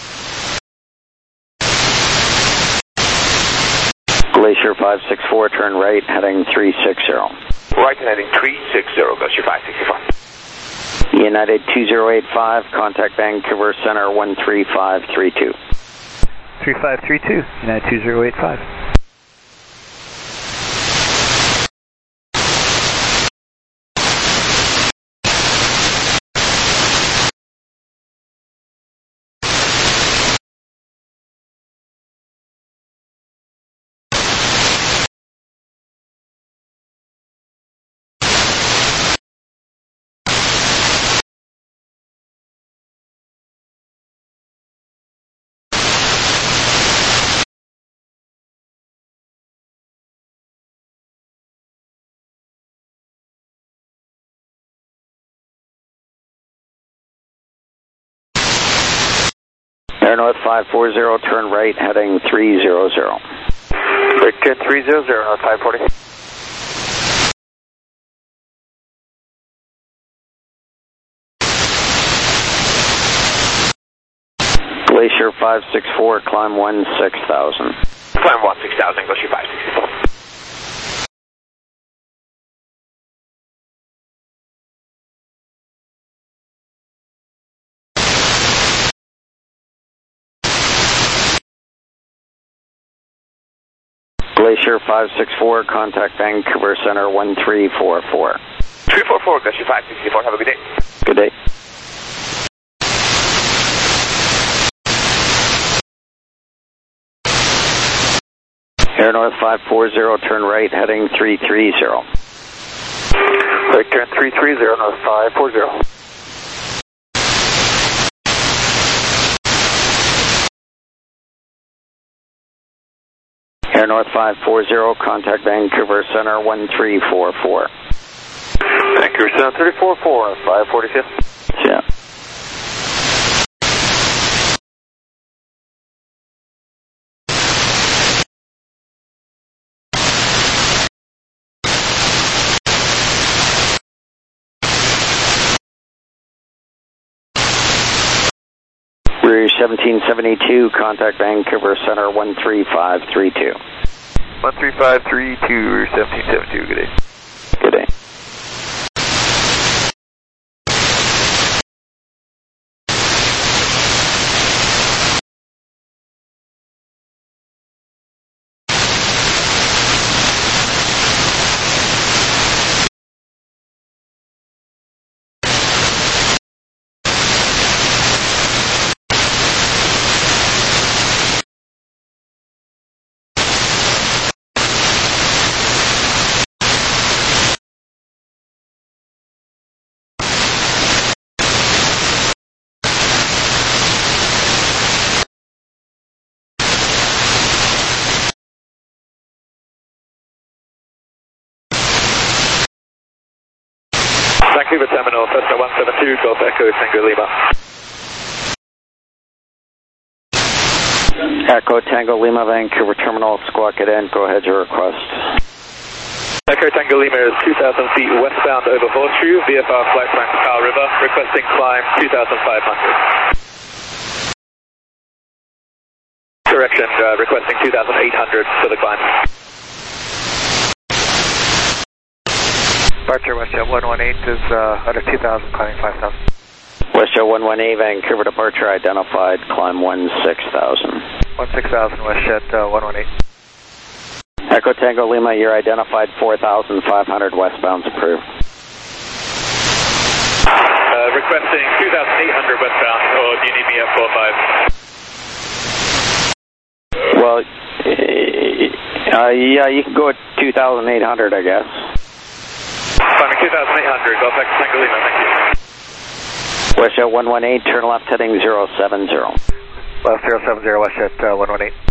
Glacier 564, turn right, heading 360. Right and heading 360, Glacier 564. United 2085, contact Vancouver Center 13532. 3532, United 2085. Air North 540, turn right, heading 300. Victor 300, North 540. Glacier 564, climb 16,000. Climb 16,000, Glacier 564. Glacier 564, contact Vancouver Center 1344. 344, Glacier 564, have a good day. Good day. Air North 540, turn right, heading 330. Right, turn 330, North 540. Air North 540, contact Vancouver Center 1344. Vancouver Center 344, 545. Yeah. Rouge 1772, contact Vancouver Center 13532. 13532, Rouge 1772, good day. Good day. Vancouver Terminal, Cessna 172, Golf Echo, Tango Lima. Echo Tango Lima, Vancouver Terminal, squawk it in, go ahead, your request. Echo Tango Lima is 2,000 feet westbound over Horseshoe, VFR flight plan to Powell River, requesting climb 2,500. Correction, requesting 2,800 for the climb. Departure WestJet 118 is under 2,000, climbing 5,000. WestJet 118, Vancouver departure identified, climb 16,000. 16,000, WestJet 118. Echo Tango Lima, you're identified 4,500 westbound's approved. Requesting 2,800 westbound, or do you need me at 45? Well, yeah, you can go at 2,800, I guess. Climbing 2,800, Golf Echo Tango Lima, thank you. WestJet 118, turn left heading 070. Left 070, WestJet 118.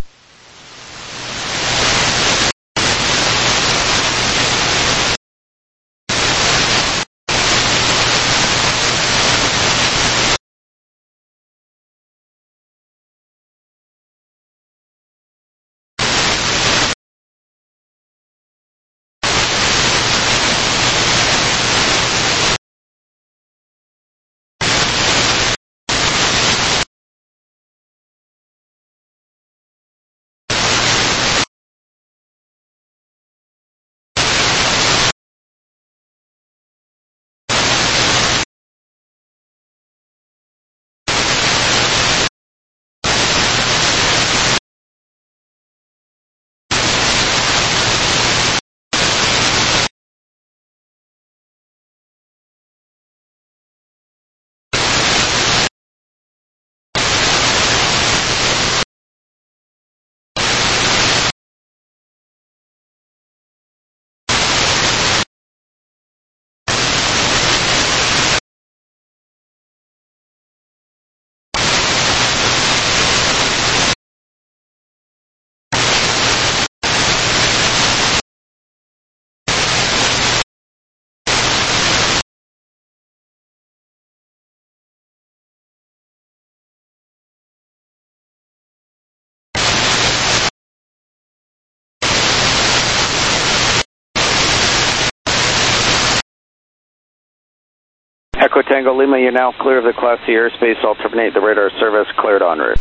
Tango Lima, you're now clear of the Class C airspace. I'll terminate the radar service. Cleared en route.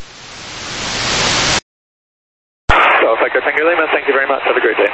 So, Echo Tango Lima, thank you very much. Have a great day.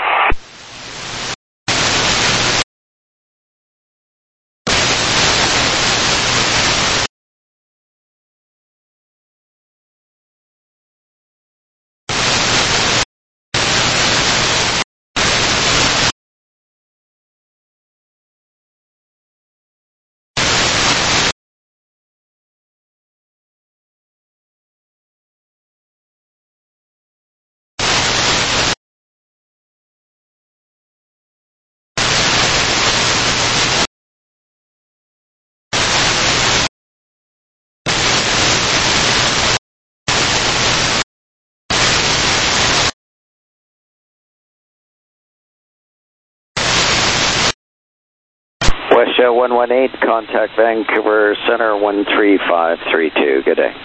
WestJet 118, contact Vancouver Center 13532. Good day.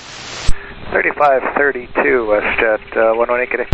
3532, WestJet 118, good day.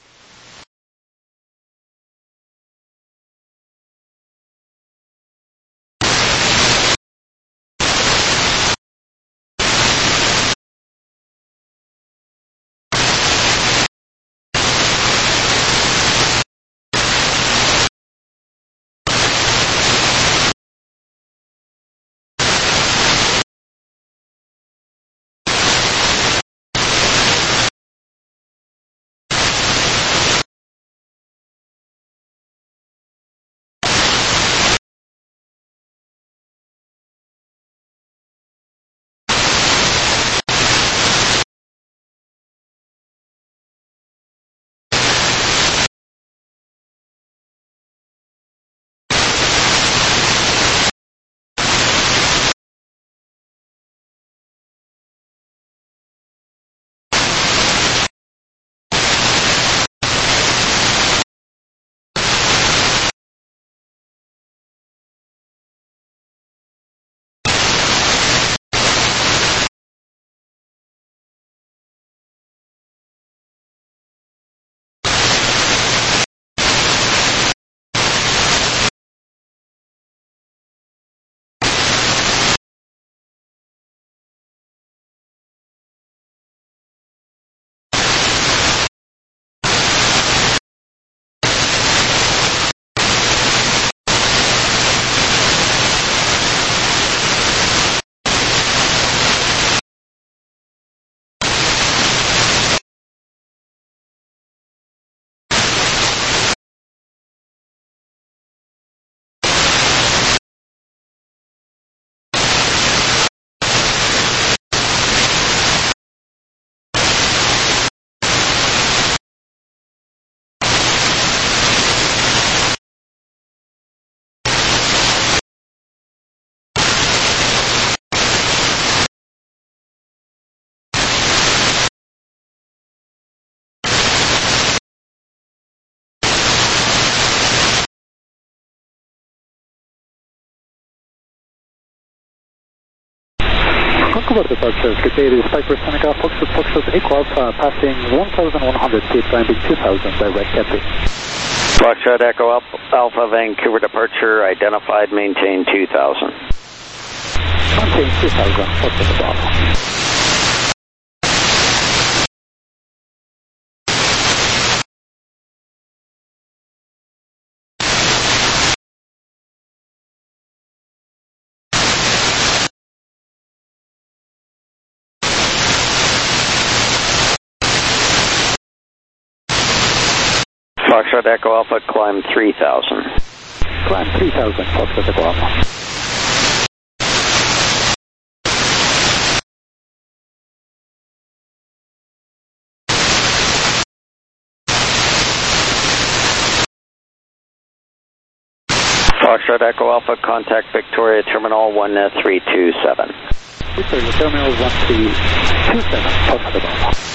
Vancouver departure, good day, this is Piper Seneca, Foxtrot Echo Alpha, passing 1,100 feet, landing 2,000, direct Cathay. Foxtrot Echo Alpha, Vancouver departure, identified, maintain 2,000. Maintain 2,000, Foxtrot Alpha. Foxtrot Echo Alpha, climb 3,000. Climb 3,000, Foxtrot Echo Alpha. Foxtrot Echo Alpha, contact Victoria Terminal 1327. Victoria Terminal 1327, Foxtrot Alpha.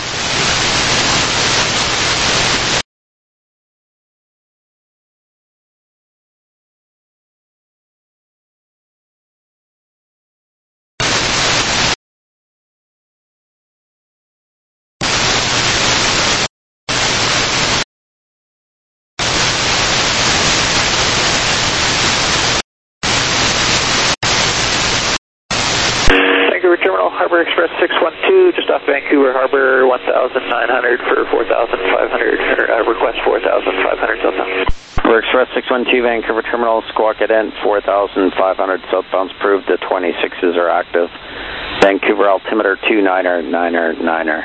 612, just off Vancouver Harbor, 1,900 for 4,500, request 4,500 southbound. For Express 612, Vancouver Terminal, Squawk Ident, 4,500 southbounds approved, the 26s are active. Vancouver altimeter 2999er.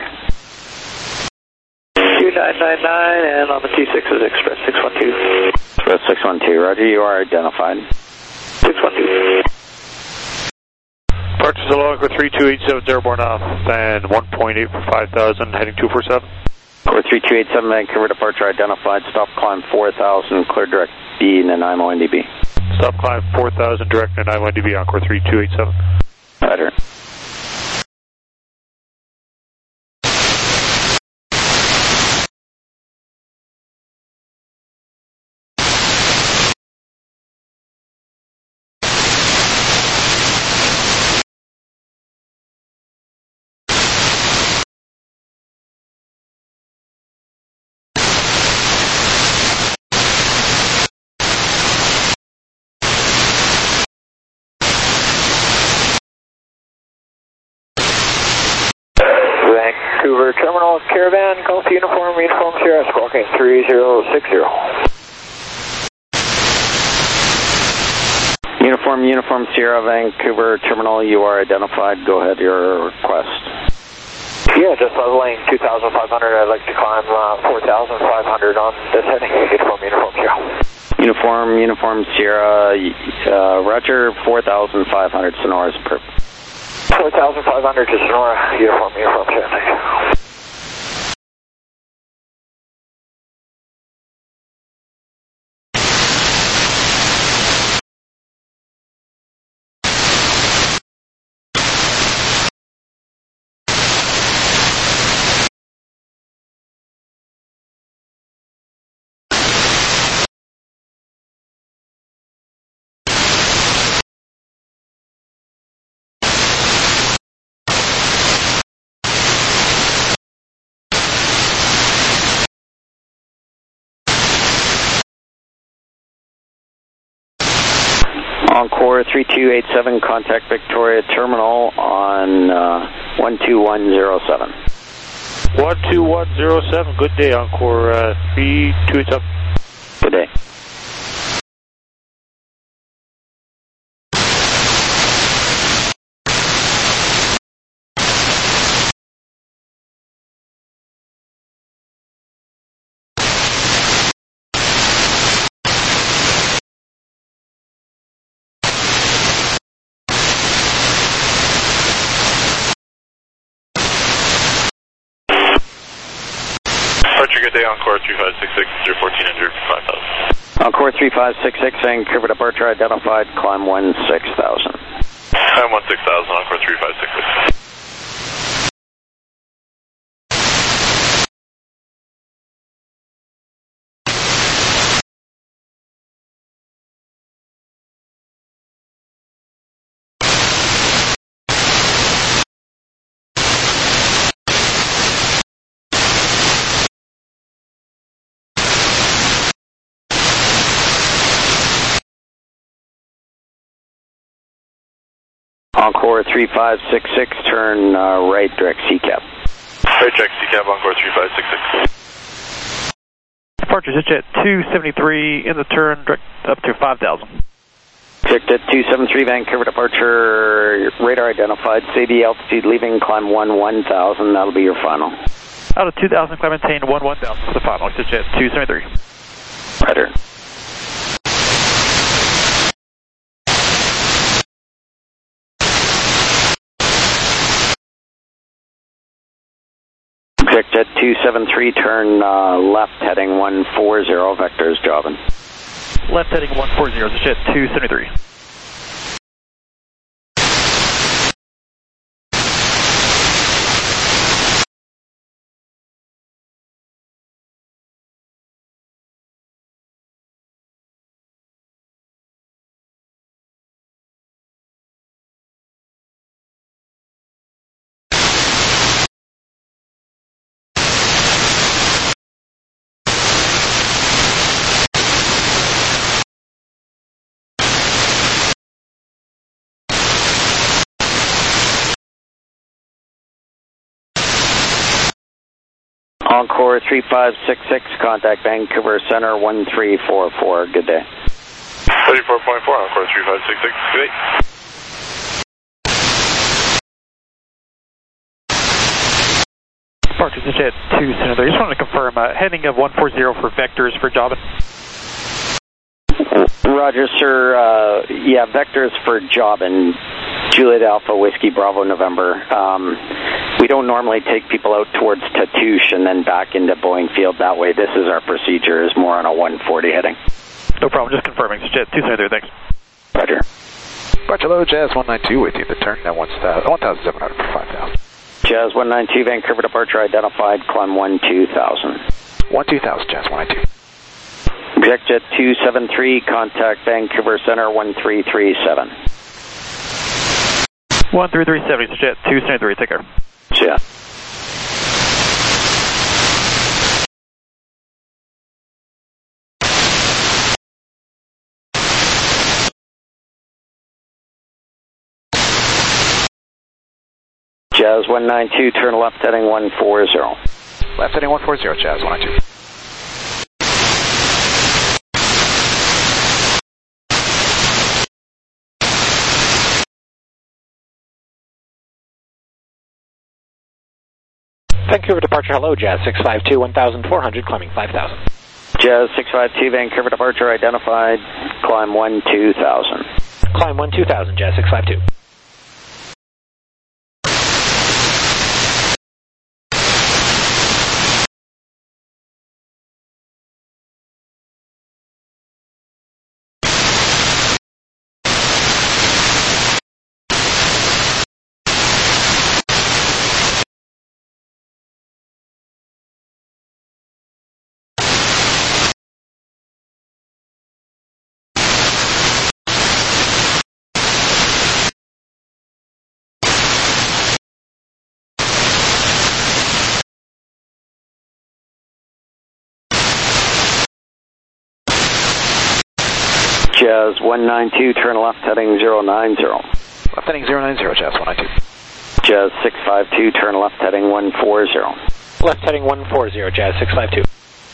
2999, and on the T6 is Express 612. Express 612, roger, you are identified. 612. Departures along for 3287 airborne off, and 1.8 for 5,000, heading 247. Core 3287, Vancouver departure identified, stop climb 4,000, clear direct B, Nanaimo NDB. Stop climb 4,000, direct Nanaimo NDB, Encore 3287. Roger. Vancouver Terminal, Caravan, Golf Uniform, Sierra, Squawking 3060. Uniform Sierra, Vancouver Terminal, you are identified, go ahead, your request. Yeah, just leveling 2,500, I'd like to climb 4,500 on this heading, Uniform Sierra, roger, 4,500 Sonora's per. 4,500 to Sonora, uniform Sierra, thank you. Encore 3287, contact Victoria Terminal on 12107. 12107, good day, Encore 3287. Good day. Good day, Encore 3566, 1400, 5,000. Encore 3566, Vancouver departure identified, climb 16,000. Climb 16,000, Encore 3566. Encore 3566, turn right, direct CCAP. Right, direct CCAP, Encore 3566. Departures at jet 273, in the turn, direct up to 5,000. Direct at 273, Vancouver departure, radar identified, CB altitude leaving, climb 1000, that'll be your final. Out of 2,000, climb maintain 1000 for the final, jet 273. Roger. Jet 273, turn left heading 140, vectors jobbing. Left heading 140, jet 273. Encore 3566, contact Vancouver Center 1344. Good day. 34.4, Encore 3566. Good day. Departure to Jet 2 Center. I just wanted to confirm heading of 140 for vectors for Jobin. Roger, sir. Yeah, vectors for Jobin. Juliet Alpha Whiskey Bravo November. We don't normally take people out towards Tatoosh and then back into Boeing Field that way. This is our procedure, is more on a 140 heading. No problem, just confirming. Jet 2 Center, thanks. Roger. Departure low, Jazz 192 with you. The turn at 1,700 for 5,000. Jazz 192, Vancouver departure identified, climb 12,000. 12,000, Jazz 192. ExecJet 273, contact Vancouver Center 1337. 1337, Jet 273, take care. Yeah. Jazz 192, turn left heading 140. Left heading 140, Jazz 192. Vancouver departure, hello, Jazz 652, 1,400, climbing 5,000. Jazz 652, Vancouver departure identified, climb 12,000. Climb 12,000, Jazz 652. Jazz 192, turn left heading 090. Left heading 090, Jazz 192. Jazz 652, turn left heading 140. Left heading 140, Jazz 652.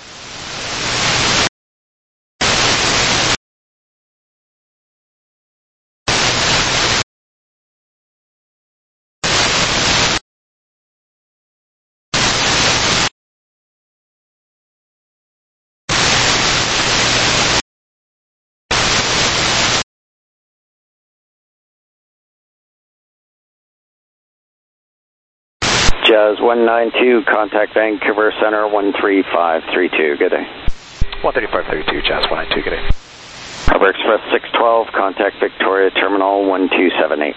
Jazz 192, contact Vancouver Center 13532. Good day. 13532, Jazz 192. Good day. Harbour Express 612, contact Victoria Terminal 1278.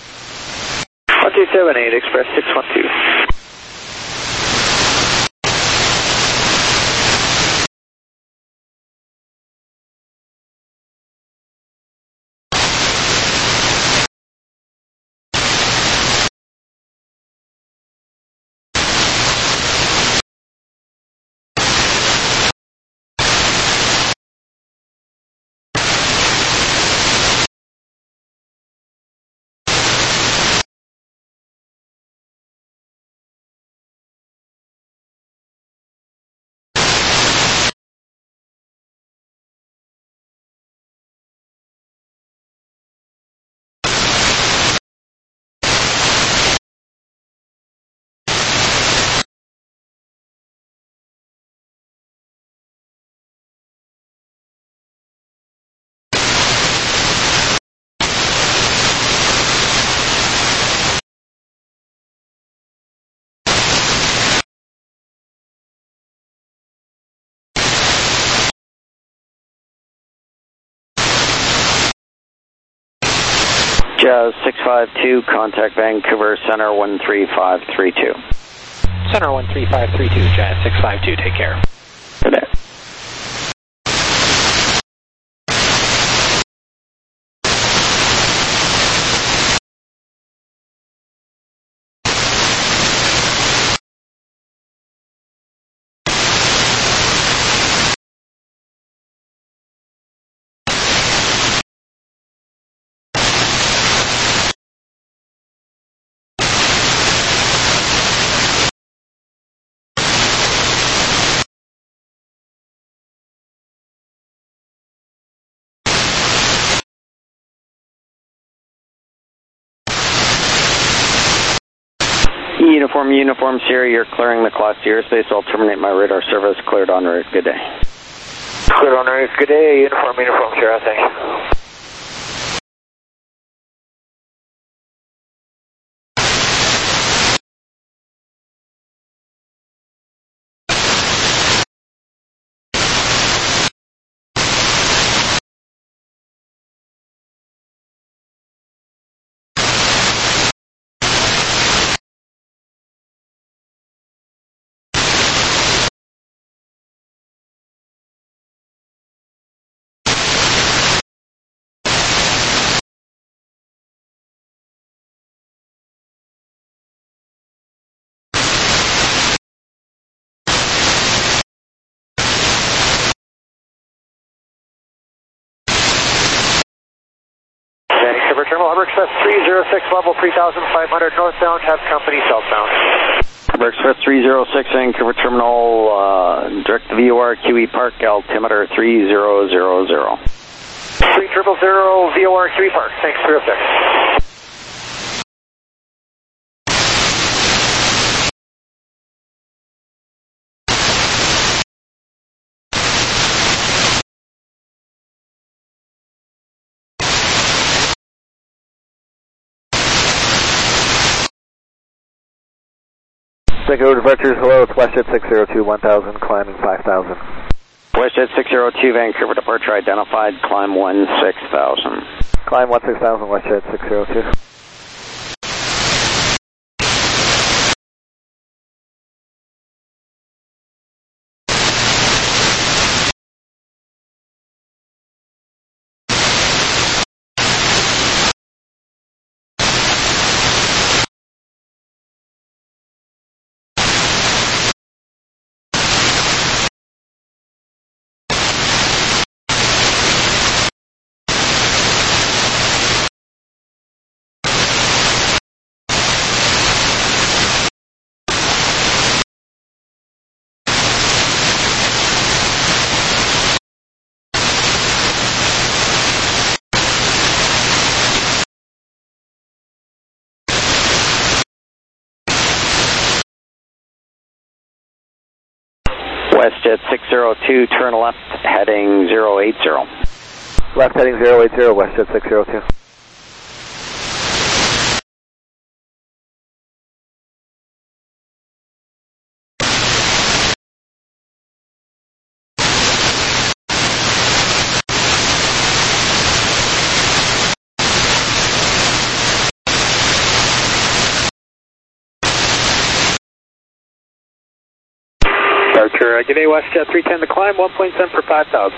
1278, Express 612. Jazz 652, contact Vancouver Center 13532. Center 13532, Jazz 652, take care. Good day. Uniform Sierra, you're clearing the Class D airspace. I'll terminate my radar service. Cleared en route. Good day. Cleared en route. Good day. Uniform Sierra. Thank you. Vancouver Terminal, Harbor Express 306, level 3,500 northbound, have company southbound. Harbor Express 306, Vancouver Terminal, direct to VOR, QE Park, altimeter 3000. 3000, VOR, QE Park, thanks, 306. Vancouver departures, hello, it's WestJet 602, 1000, climbing 5000. WestJet 602, Vancouver departure identified, climb 16,000. Climb 16,000, WestJet 602. WestJet 602, turn left, heading 080. Left heading 080, WestJet 602. Good day, WestJet 310 to climb, 1.7 for 5,000.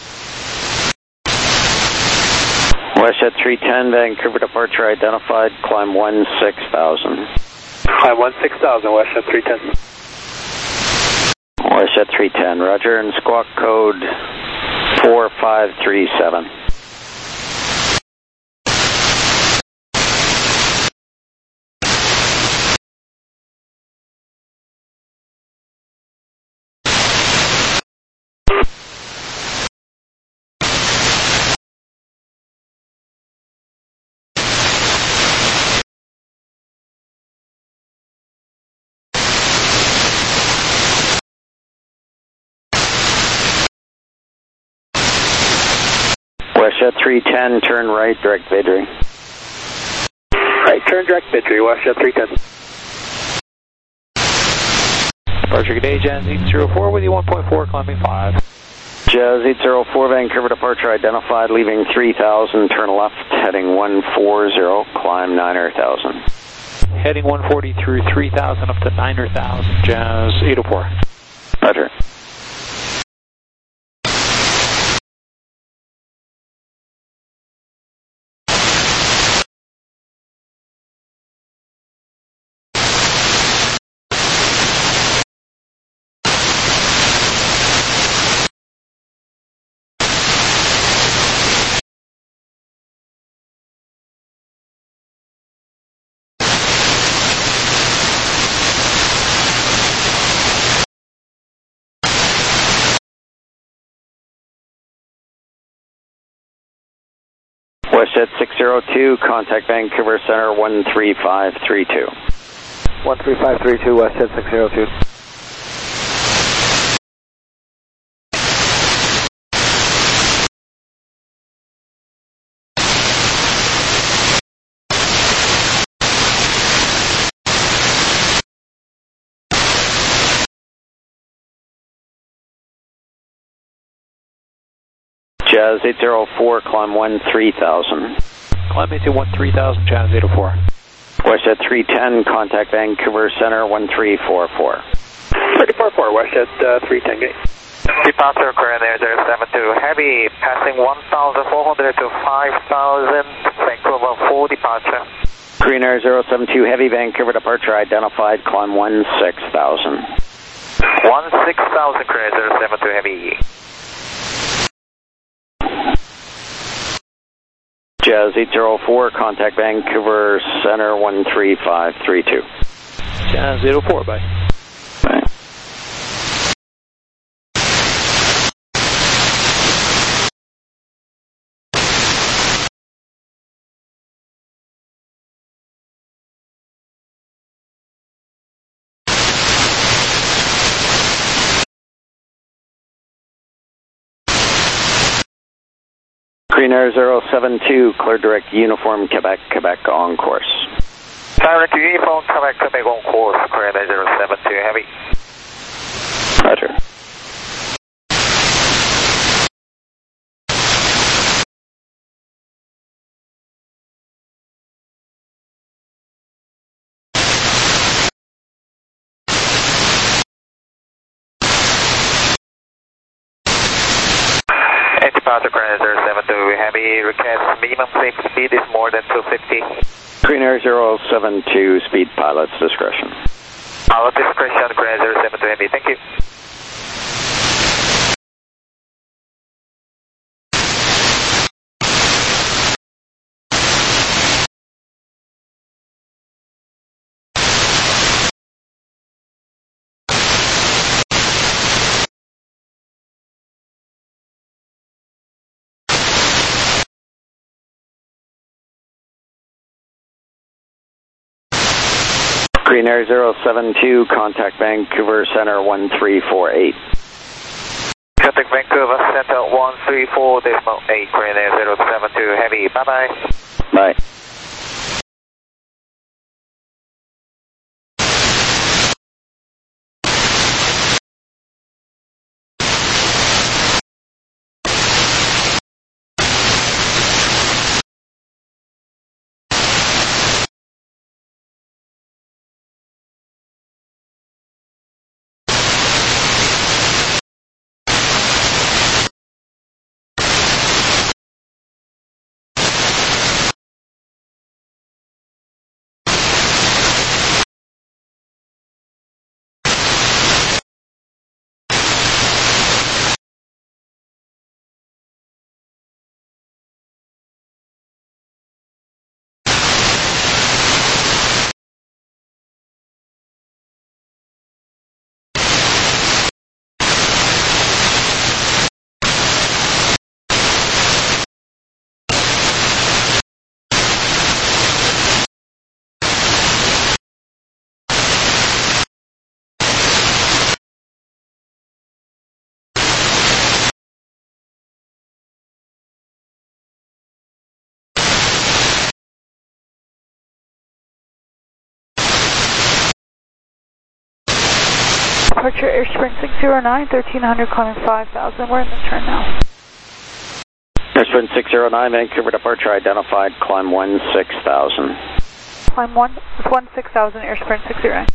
WestJet 310, Vancouver departure identified, climb 16,000. Climb 16,000, WestJet 310. WestJet 310, roger, and squawk code 4537. WestJet 310, turn right, direct Vidri. Right, turn direct Vidri, WestJet 310. Departure, good day, Jazz 804 with you 1.4, climbing 5. Jazz 804, Vancouver departure identified, leaving 3,000, turn left, heading 140, climb 9,000. Heading 140 through 3,000 up to 9,000, Jazz 804. Roger. WestJet 602, contact Vancouver Center 13532. 13532, West 10602. Jazz 804, climb 3000. Climb into 3000, Jazz 804. Westjet 310, contact Vancouver Center 1344. 344, Westjet 310 gate. Departure current air 072 heavy, passing 1,400 to 5,000, Vancouver full departure. Korean Air 072 heavy, Vancouver departure identified, climb 16,000. 16,000 Korean Air 072 heavy. Jazz 804, contact Vancouver Center 13532. Jazz 804, bye. Bye. Korean Air 072, clear direct uniform, Quebec, Quebec on course. Direct uniform, Quebec, Quebec on course, Korean Air 072 heavy. Roger. Departure Korean Air 072 heavy, request minimum safe speed is more than 250. Korean Air 072, speed pilot's discretion. Pilot discretion, Korean Air 072 heavy, thank you. Korean Air 072, contact Vancouver Center 1348. Contact Vancouver Center 134.8, Korean Air 072 heavy, bye-bye. Bye. Departure Airsprint 609, 1300, climbing 5,000. We're in the turn now. Airsprint 609, Vancouver departure identified, climb 16,000. Climb 16,000, Airsprint 609.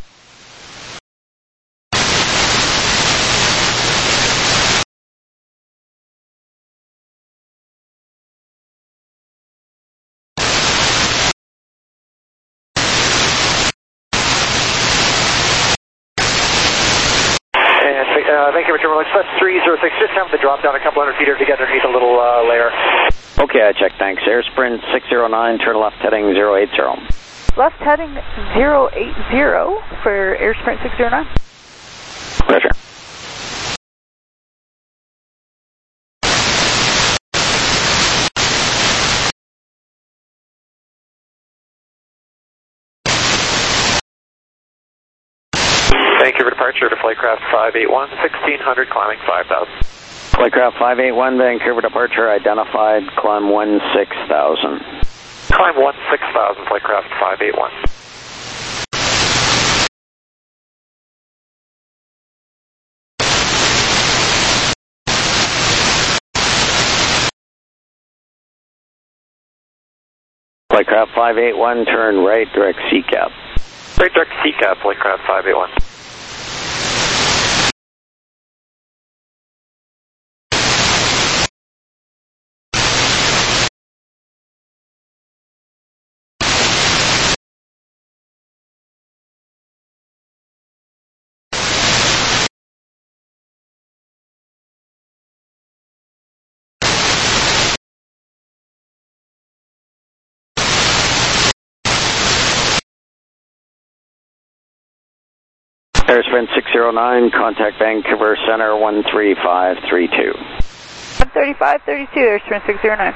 Vancouver Terminal Express 306, just have the drop down a couple hundred feet to get underneath a little layer. Okay, I checked, thanks. Airsprint 609, turn left heading 080. Left heading 080 for Airsprint 609. Roger. Vancouver departure to Flightcraft 581, 1600, climbing 5000. Flightcraft 581, Vancouver departure identified, climb 16,000. Climb 16,000, Flightcraft 581. Flightcraft 581, turn right, direct CCAP. Right, direct CCAP, Flightcraft 581. Airsprint 609, contact Vancouver Center 13532. 13532, Airsprint 609.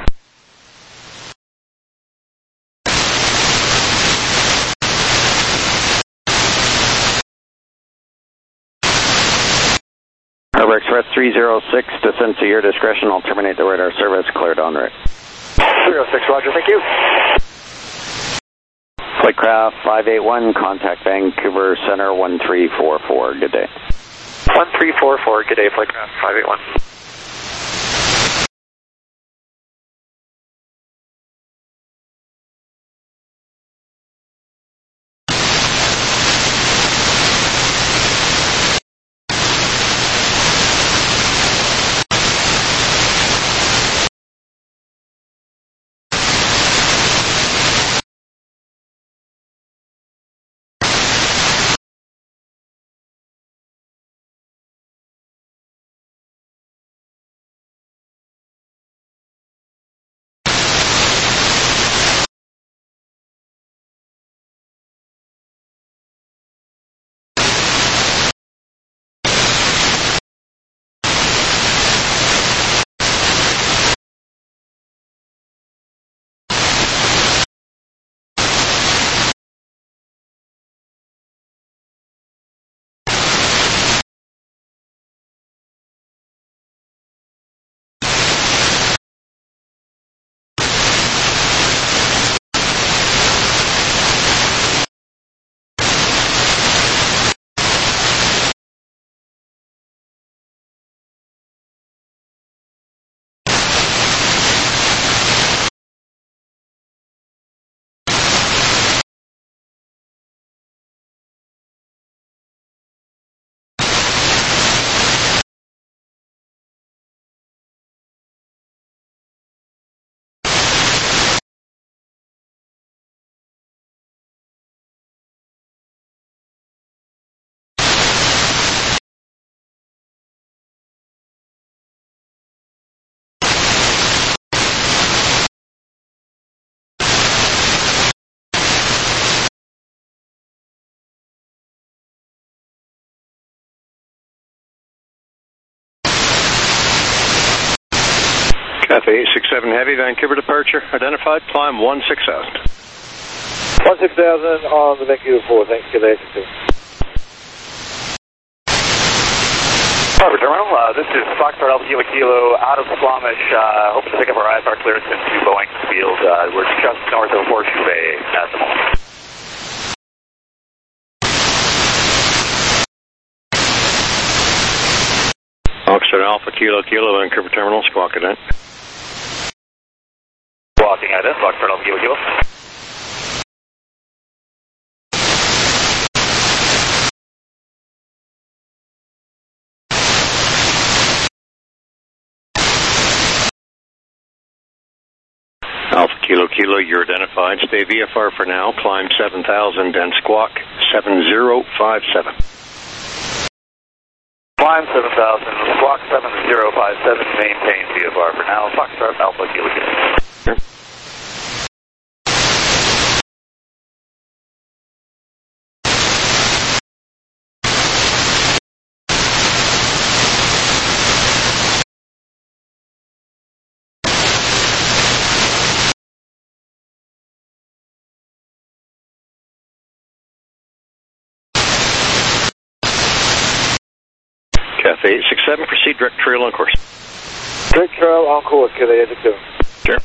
Harbor Express 306, descend to your discretion. I'll terminate the radar service. Cleared en route. 306, roger, thank you. Flightcraft 581, contact Vancouver Center 1344. Good day. 1344, good day, Flightcraft 581. Cafe 867 Heavy, Vancouver departure, identified, climb 16,000. 16,000 on the Vancouver 4, thanks, good day. Harbor Terminal, this is Foxtrot Alpha Kilo Kilo out of Squamish, hoping to pick up our IFR clearance into Boeing Field. We're just north of Horseshoe Bay at the moment. Foxtrot Alpha Kilo Kilo, Vancouver Terminal, squawk ident. Squawking ident, Foxtrot Alpha Kilo Kilo. Alpha Kilo Kilo, you're identified. Stay VFR for now. Climb 7,000 and squawk 7057. Climb 7,000, squawk 7057, maintain VFR for now. Foxtrot Alpha Kilo Kilo. Sure. Cafe 867, proceed direct trail on course. Direct trail on course, Cafe 867. Sure.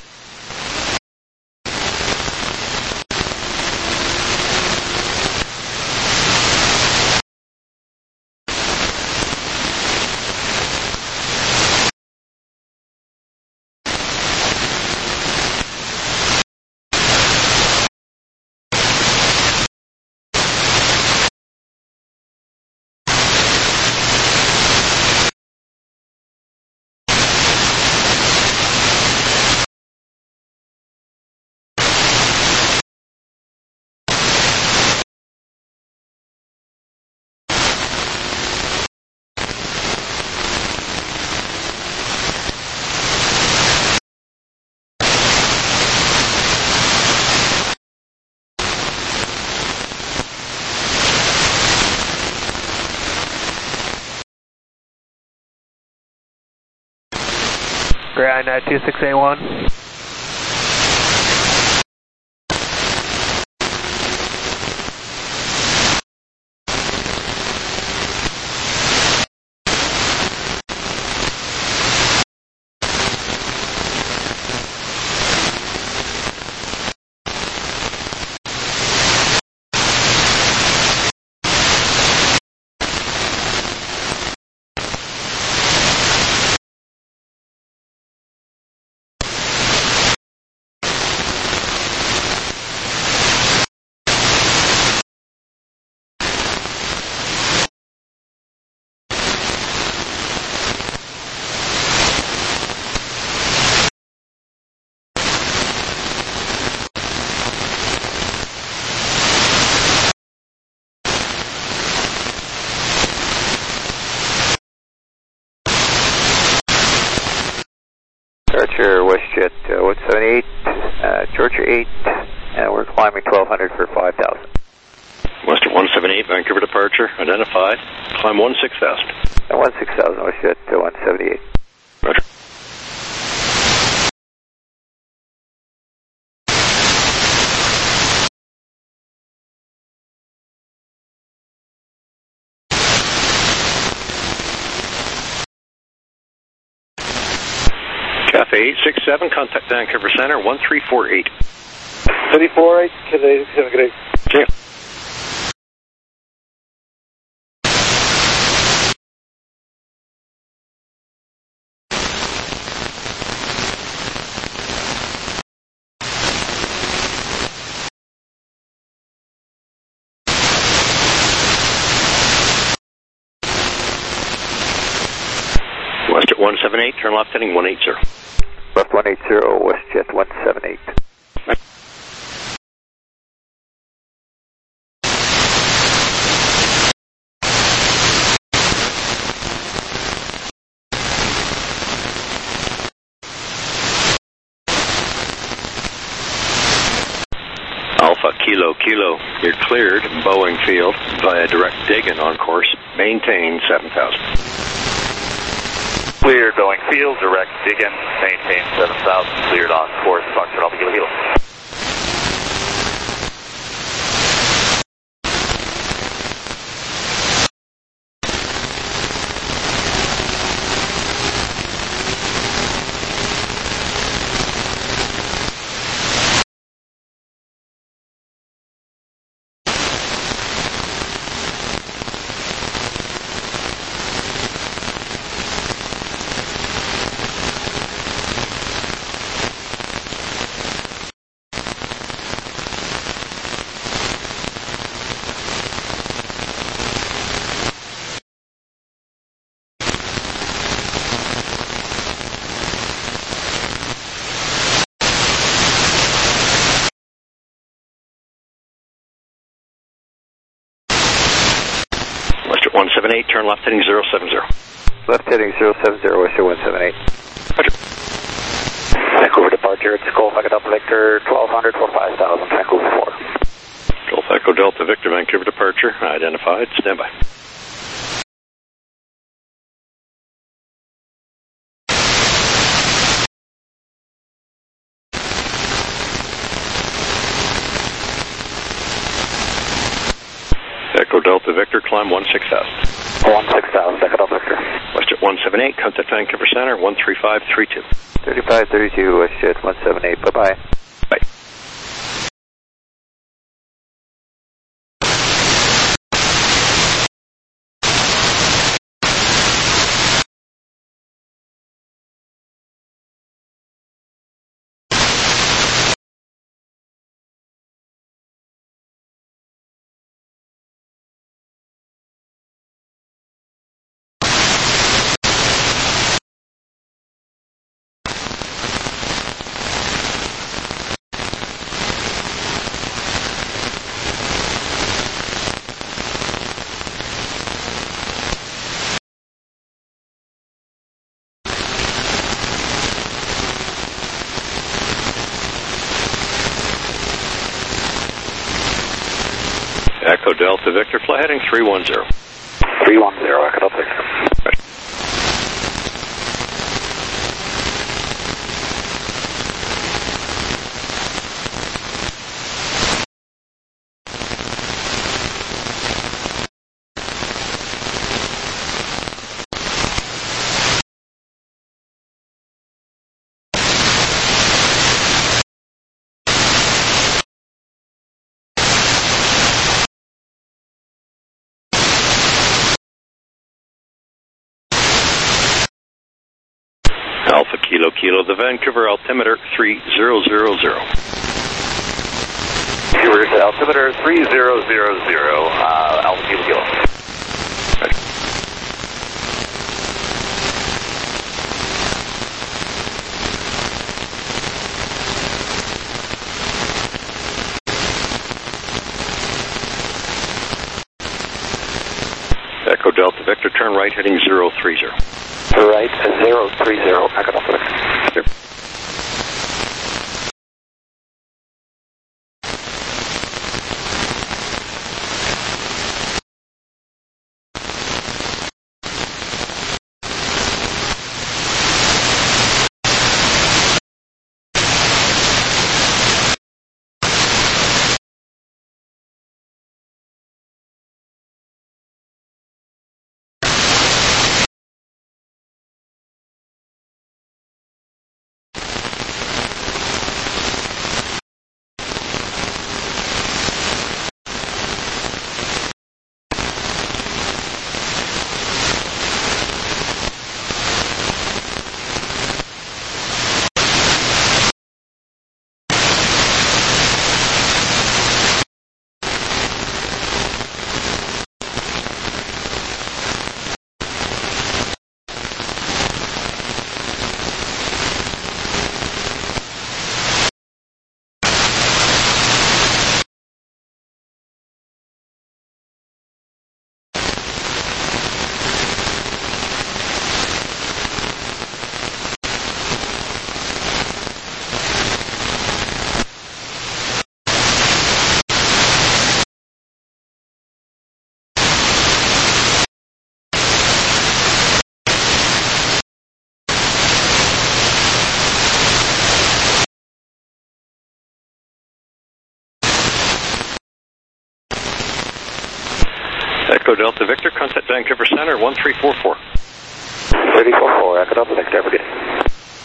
Ground 2681. Departure WestJet 178, Georgia 8, we're climbing 1200 for 5,000. Western 178, Vancouver departure, identified, climb 16,000. 16,000, WestJet 178. Roger. Cafe 867, contact Vancouver Center, 1348. 348, Cafe 867, good day. Okay. Western 178, turn left heading 180. Left 180, WestJet 178. Alpha Kilo Kilo, you're cleared Boeing Field via direct digging on course. Maintain 7,000. Cleared Boeing Field, direct digging, maintain 7,000, cleared on course, Foxtrot Alpha Kilo Kilo. Western 178, turn left heading 070. Left heading 070, Western 178. Roger. Vancouver departure, it's Golf Echo Delta Victor 1200 for 5,000, Vancouver 4. Golf Echo Delta Victor, Vancouver departure, identified, standby. Echo Delta Victor, climb 16,000. 16,000, Echo Delta Victor. 178, contact Vancouver Center, 13532. 3532, WestJet 178, bye-bye. Bye. Echo Delta Victor, fly heading 310. 310, Echo Delta Victor. Right. Alpha Kilo Kilo, the Vancouver altimeter 3000. Vancouver altimeter 3000, Alpha Kilo Kilo. Right. Echo Delta Victor, turn right heading 030. Right, 030, Echo Delta Victor. Yep. Echo Delta Victor, contact Vancouver Center, 1344. 344, Echo Delta Victor, have a good day.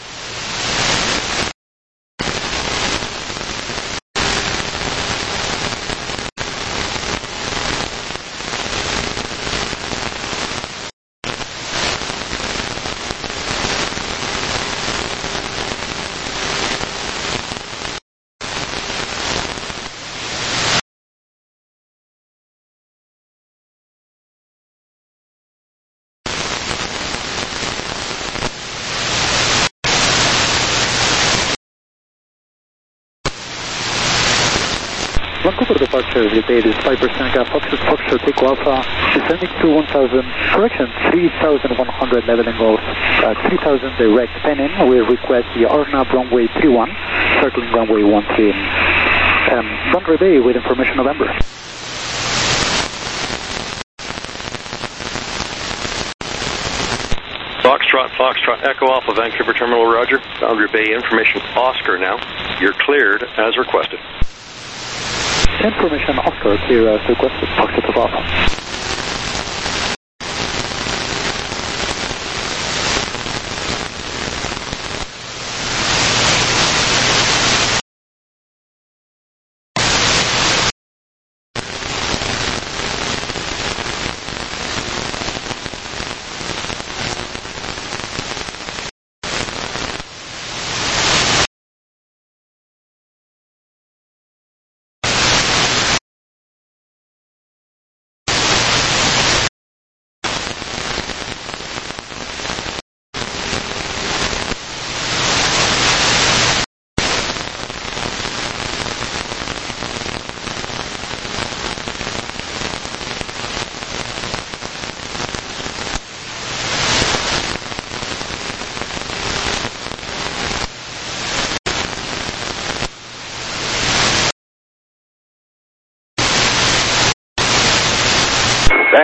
Vancouver departure, detail is 5% Foxtrot, Echo Alpha, descending to 1000, correction, 3100, leveling off, 3000 direct pending. We request the RNAV runway 31, circling runway 13, Thunder Bay with information November. Foxtrot, Echo Alpha, Vancouver Terminal, Roger. Boundary Bay information, Oscar now. You're cleared as requested. Information Oscar, clear as requested, Foxtrot Alpha.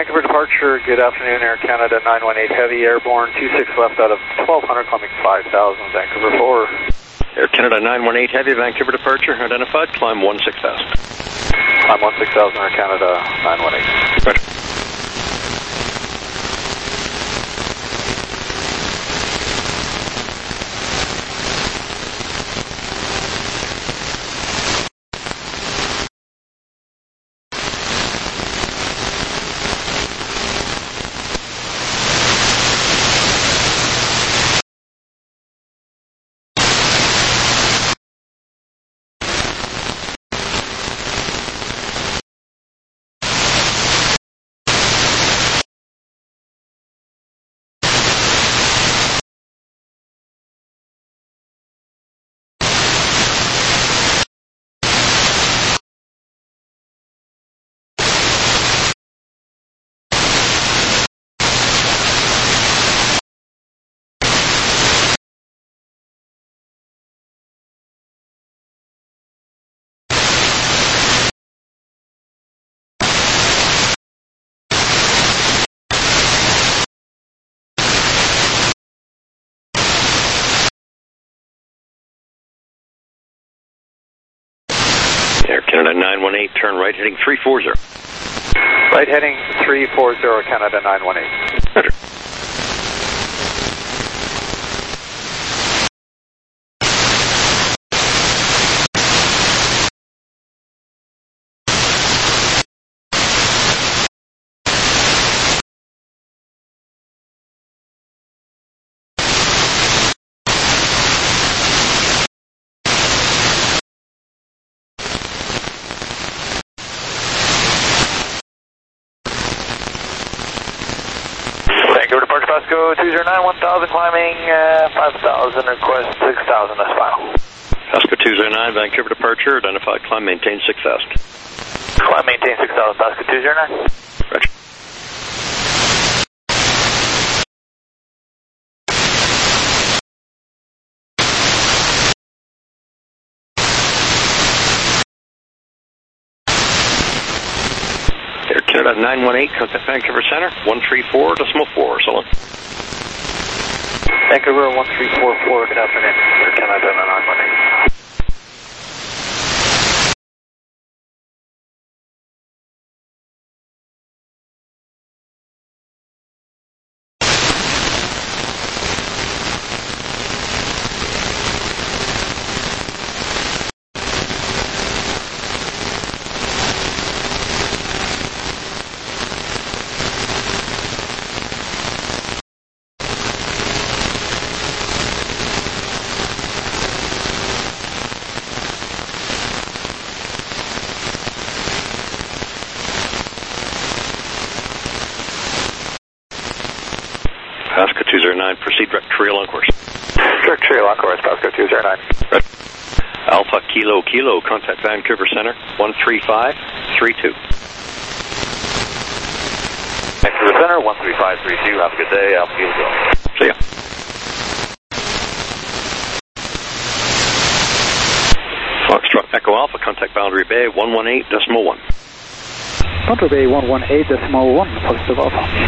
Vancouver departure, good afternoon, Air Canada 918 Heavy, airborne, 26 left out of 1200, climbing 5000, Vancouver 4. Air Canada 918 Heavy, Vancouver departure, identified, climb 16,000. Climb 16,000, Air Canada 918. Roger. Air Canada 918, turn right heading 340. Right heading 340, Canada 918. Roger. Vancouver departure, Pasco 209, 1000, climbing 5000, request 6000, that's final. Pasco 209, Vancouver departure, identified, climb, maintain 6,000. Climb, maintain 6000, Pasco 209. Roger. Air Canada 918, contact Vancouver Center, 134.4, so long. Vancouver 1344, good afternoon, Air Canada 918. Pasco 209, proceed direct trail on course. Direct trail on course, Pasco 209. Right. Alpha Kilo Kilo, contact Vancouver Center, 13532. Vancouver Center, 13532, have a good day, Alpha Kilo Kilo. See ya. Foxtrot Echo Alpha, contact Boundary Bay, 118.1. Boundary Bay 118.1, positive Alpha.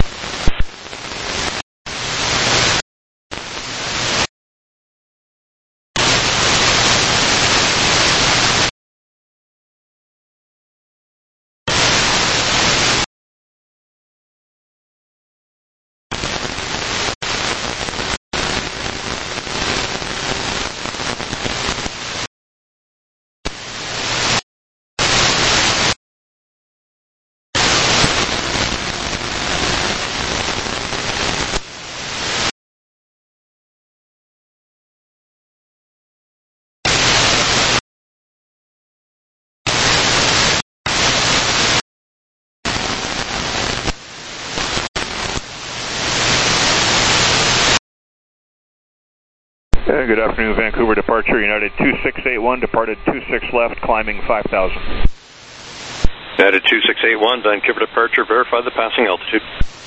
Good afternoon, Vancouver departure, United 2681, departed 26 left, climbing 5000. United 2681, Vancouver departure, verify the passing altitude.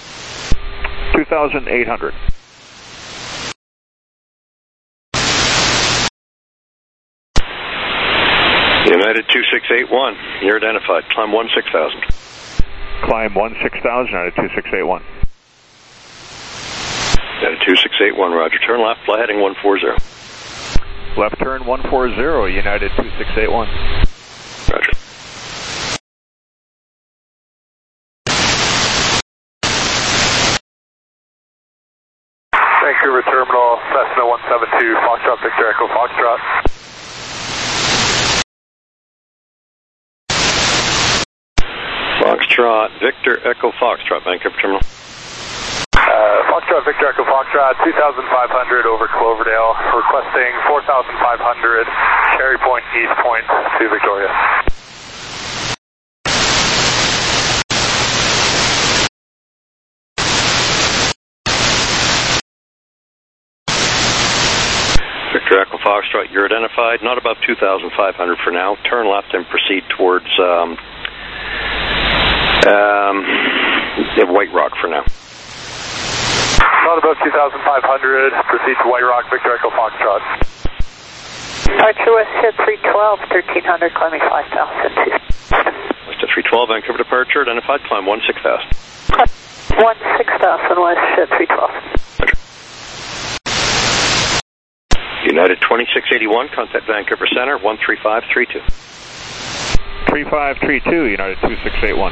2,800. United 2681, you're identified, climb 16,000. Climb 16,000 out of 2681. Out of 2681, roger. Turn left, fly heading 140. Left turn 140, United 2681. Roger. Vancouver Terminal, Cessna 172, Foxtrot, Victor Echo Foxtrot. Foxtrot, Victor Echo Foxtrot, Vancouver Terminal. Foxtrot, Victor Echo Foxtrot, 2,500 over Cloverdale, requesting 4,500, Cherry Point, East Point to Victoria. Victor Echo Foxtrot, you're identified, not above 2,500 for now. Turn left and proceed towards White Rock for now. Not above 2,500, proceed to White Rock, Victor Echo Foxtrot. Departure WestJet 312, 1300, climbing 5,000. WestJet 312, Vancouver departure, identified, climb 16,000. 16,000, WestJet 312. United 2681, contact Vancouver Center, 13532. 3532, United 2681.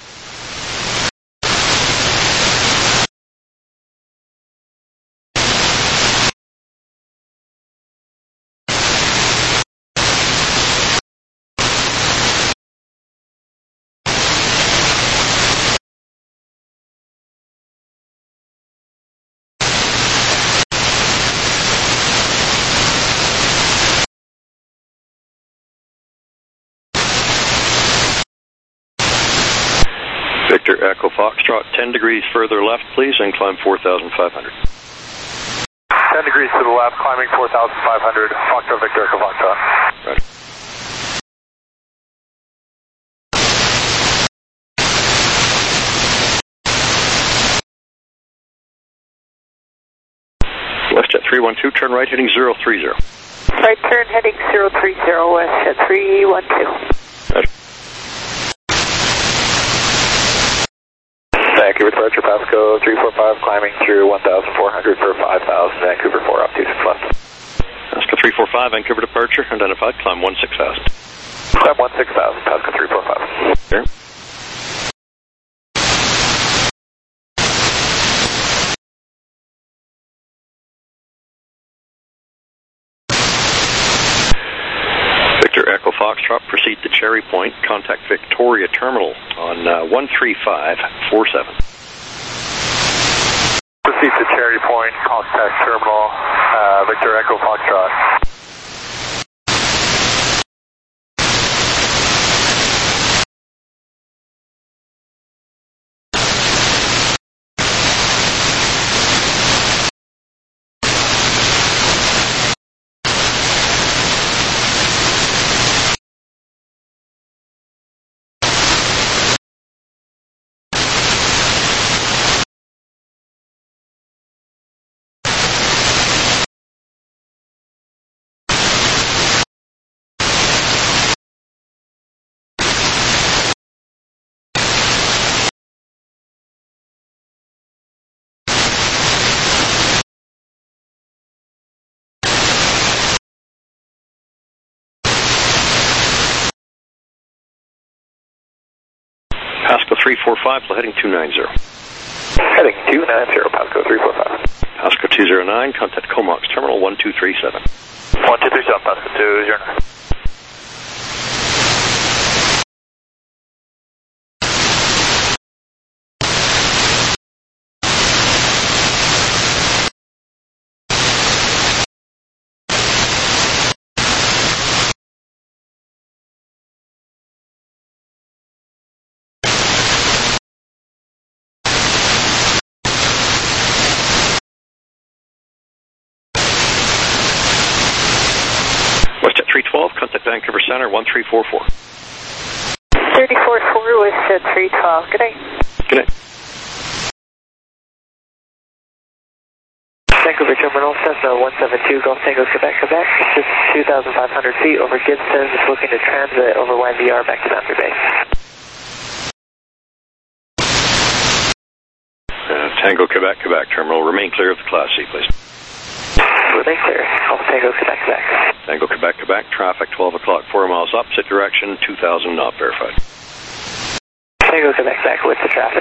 Victor Echo Foxtrot, 10 degrees further left, please, and climb 4,500. 10 degrees to the left, climbing 4,500, Foxtrot, Victor Echo Foxtrot. Right. WestJet 312, turn right heading 030. Right turn heading 030, WestJet 312. Right. Vancouver departure, Pasco 345, climbing through 1,400 for 5,000, Vancouver 4 up 26 left. Pasco 345, Vancouver departure, identified, climb 16,000. Climb 16,000, Pasco 345. Clear. Victor Echo Foxtrot, proceed to Cherry Point, contact Victoria Terminal on 13547. Proceed to Cherry Point, contact Terminal, Victor Echo Foxtrot. Pasco 345, heading 290. Heading 290, Pasco 345. Pasco 209, contact Comox Terminal 1237. 1237, Pasco 209. WestJet 312, contact Vancouver Center 1344. 344, WestJet 312. Good night. Good night. Vancouver Terminal, Cessna 172, Golf Tango, Quebec, Quebec. Just 2,500 feet over Gibson, just looking to transit over YVR back to Boundary Bay. Tango Quebec, Quebec terminal. Remain clear of the Class C, please. Remain clear. Alpha Tango Quebec, Quebec. Tango Quebec, Quebec. Traffic 12 o'clock, 4 miles opposite direction, 2,000 not verified. Tango Quebec, Quebec with the traffic.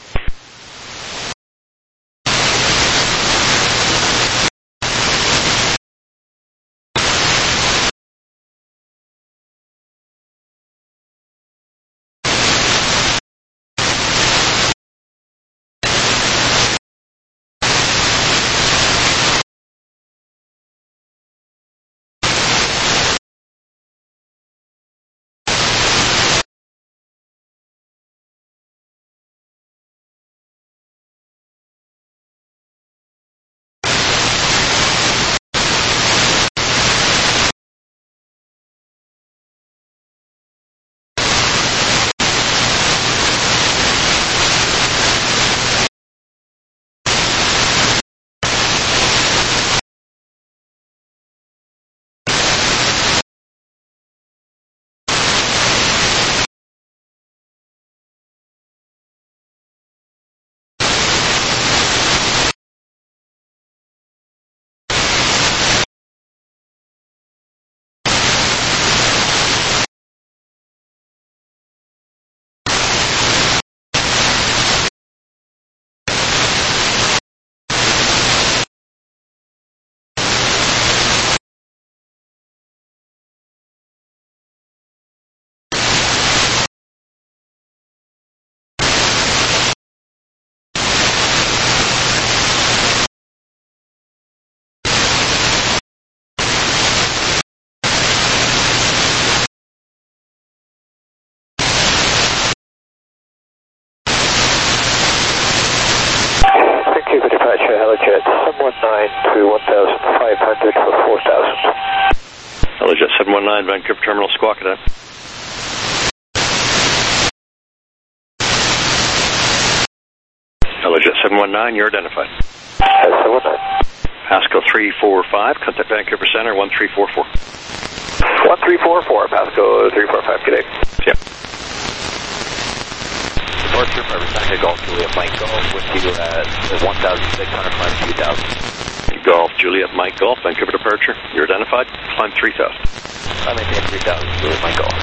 Departure Helijet 719 to 1,500 for 4,000. Helijet 719, Vancouver Terminal, Squawk Cadet. Helijet 719, you're identified. 719. Pasco 345, contact Vancouver Center 1344. 1344, Pasco 345, good day. Yep. Departure for Tango Golf Juliet Mike Golf with you at 1,600, climb 2,000. Golf Juliet Mike Golf, Vancouver departure. You're identified. Climb 3,000. I maintain 3,000, Juliet Mike Golf.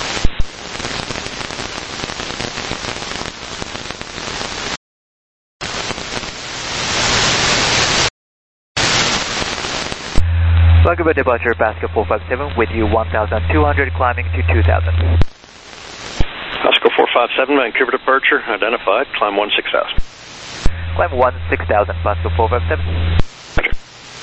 Vancouver departure, Pasco 457 with you 1,200, climbing to 2,000. Pasco 457, Vancouver departure, identified, climb 16,000. Climb 16,000, Pasco 457. Roger.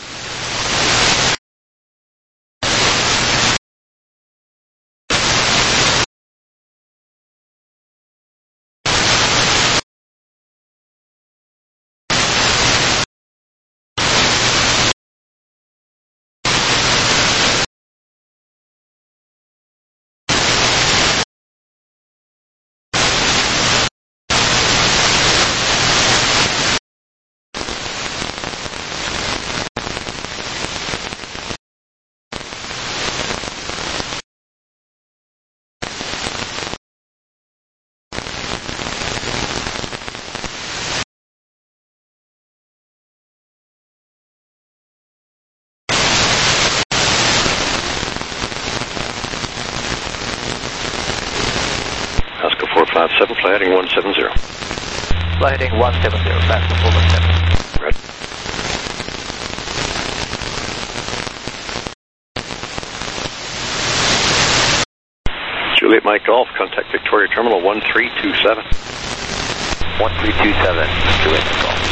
Pasco 457, fly heading 170. Fly heading 170, Pasco 457. Red. Juliet Mike Golf, contact Victoria Terminal 1327. 1327, Juliet Mike Golf.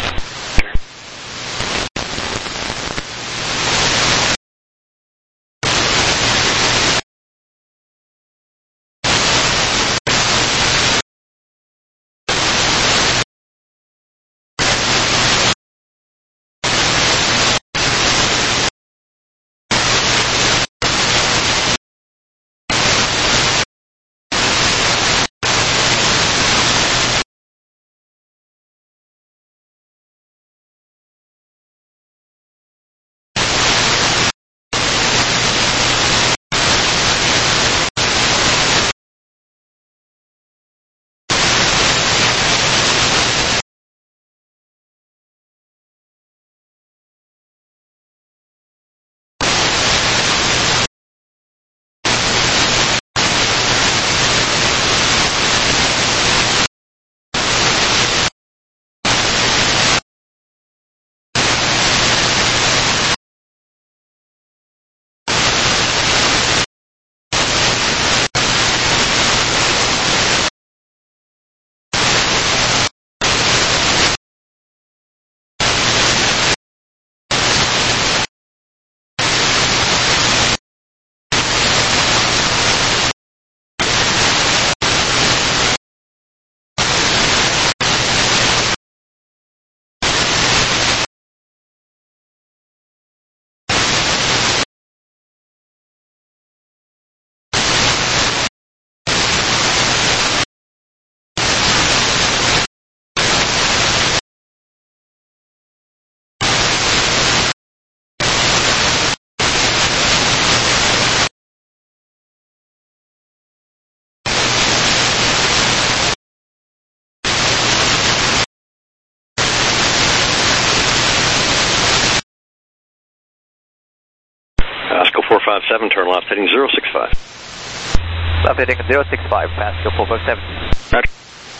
457, turn left, heading 065. Left heading 065, Pasco 457. Roger.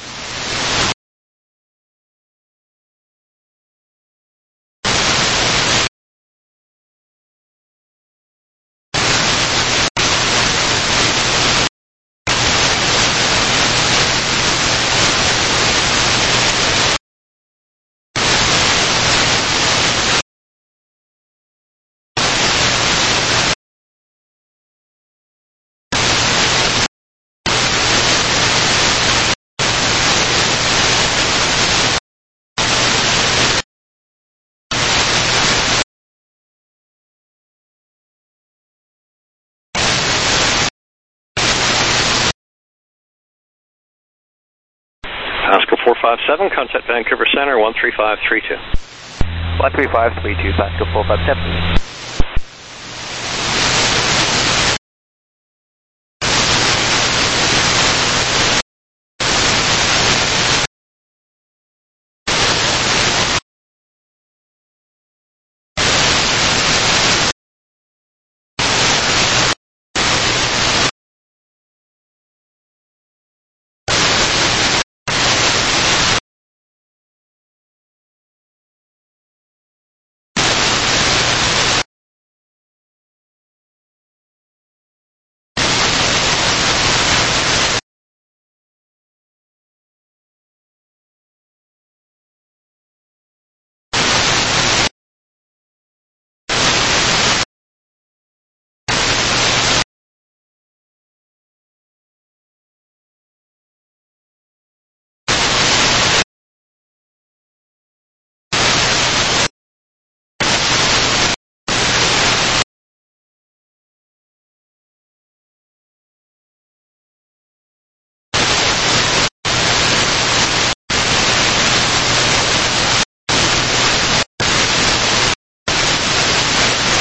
Pasco 457, contact Vancouver Center 13532. 13532, Pasco 457.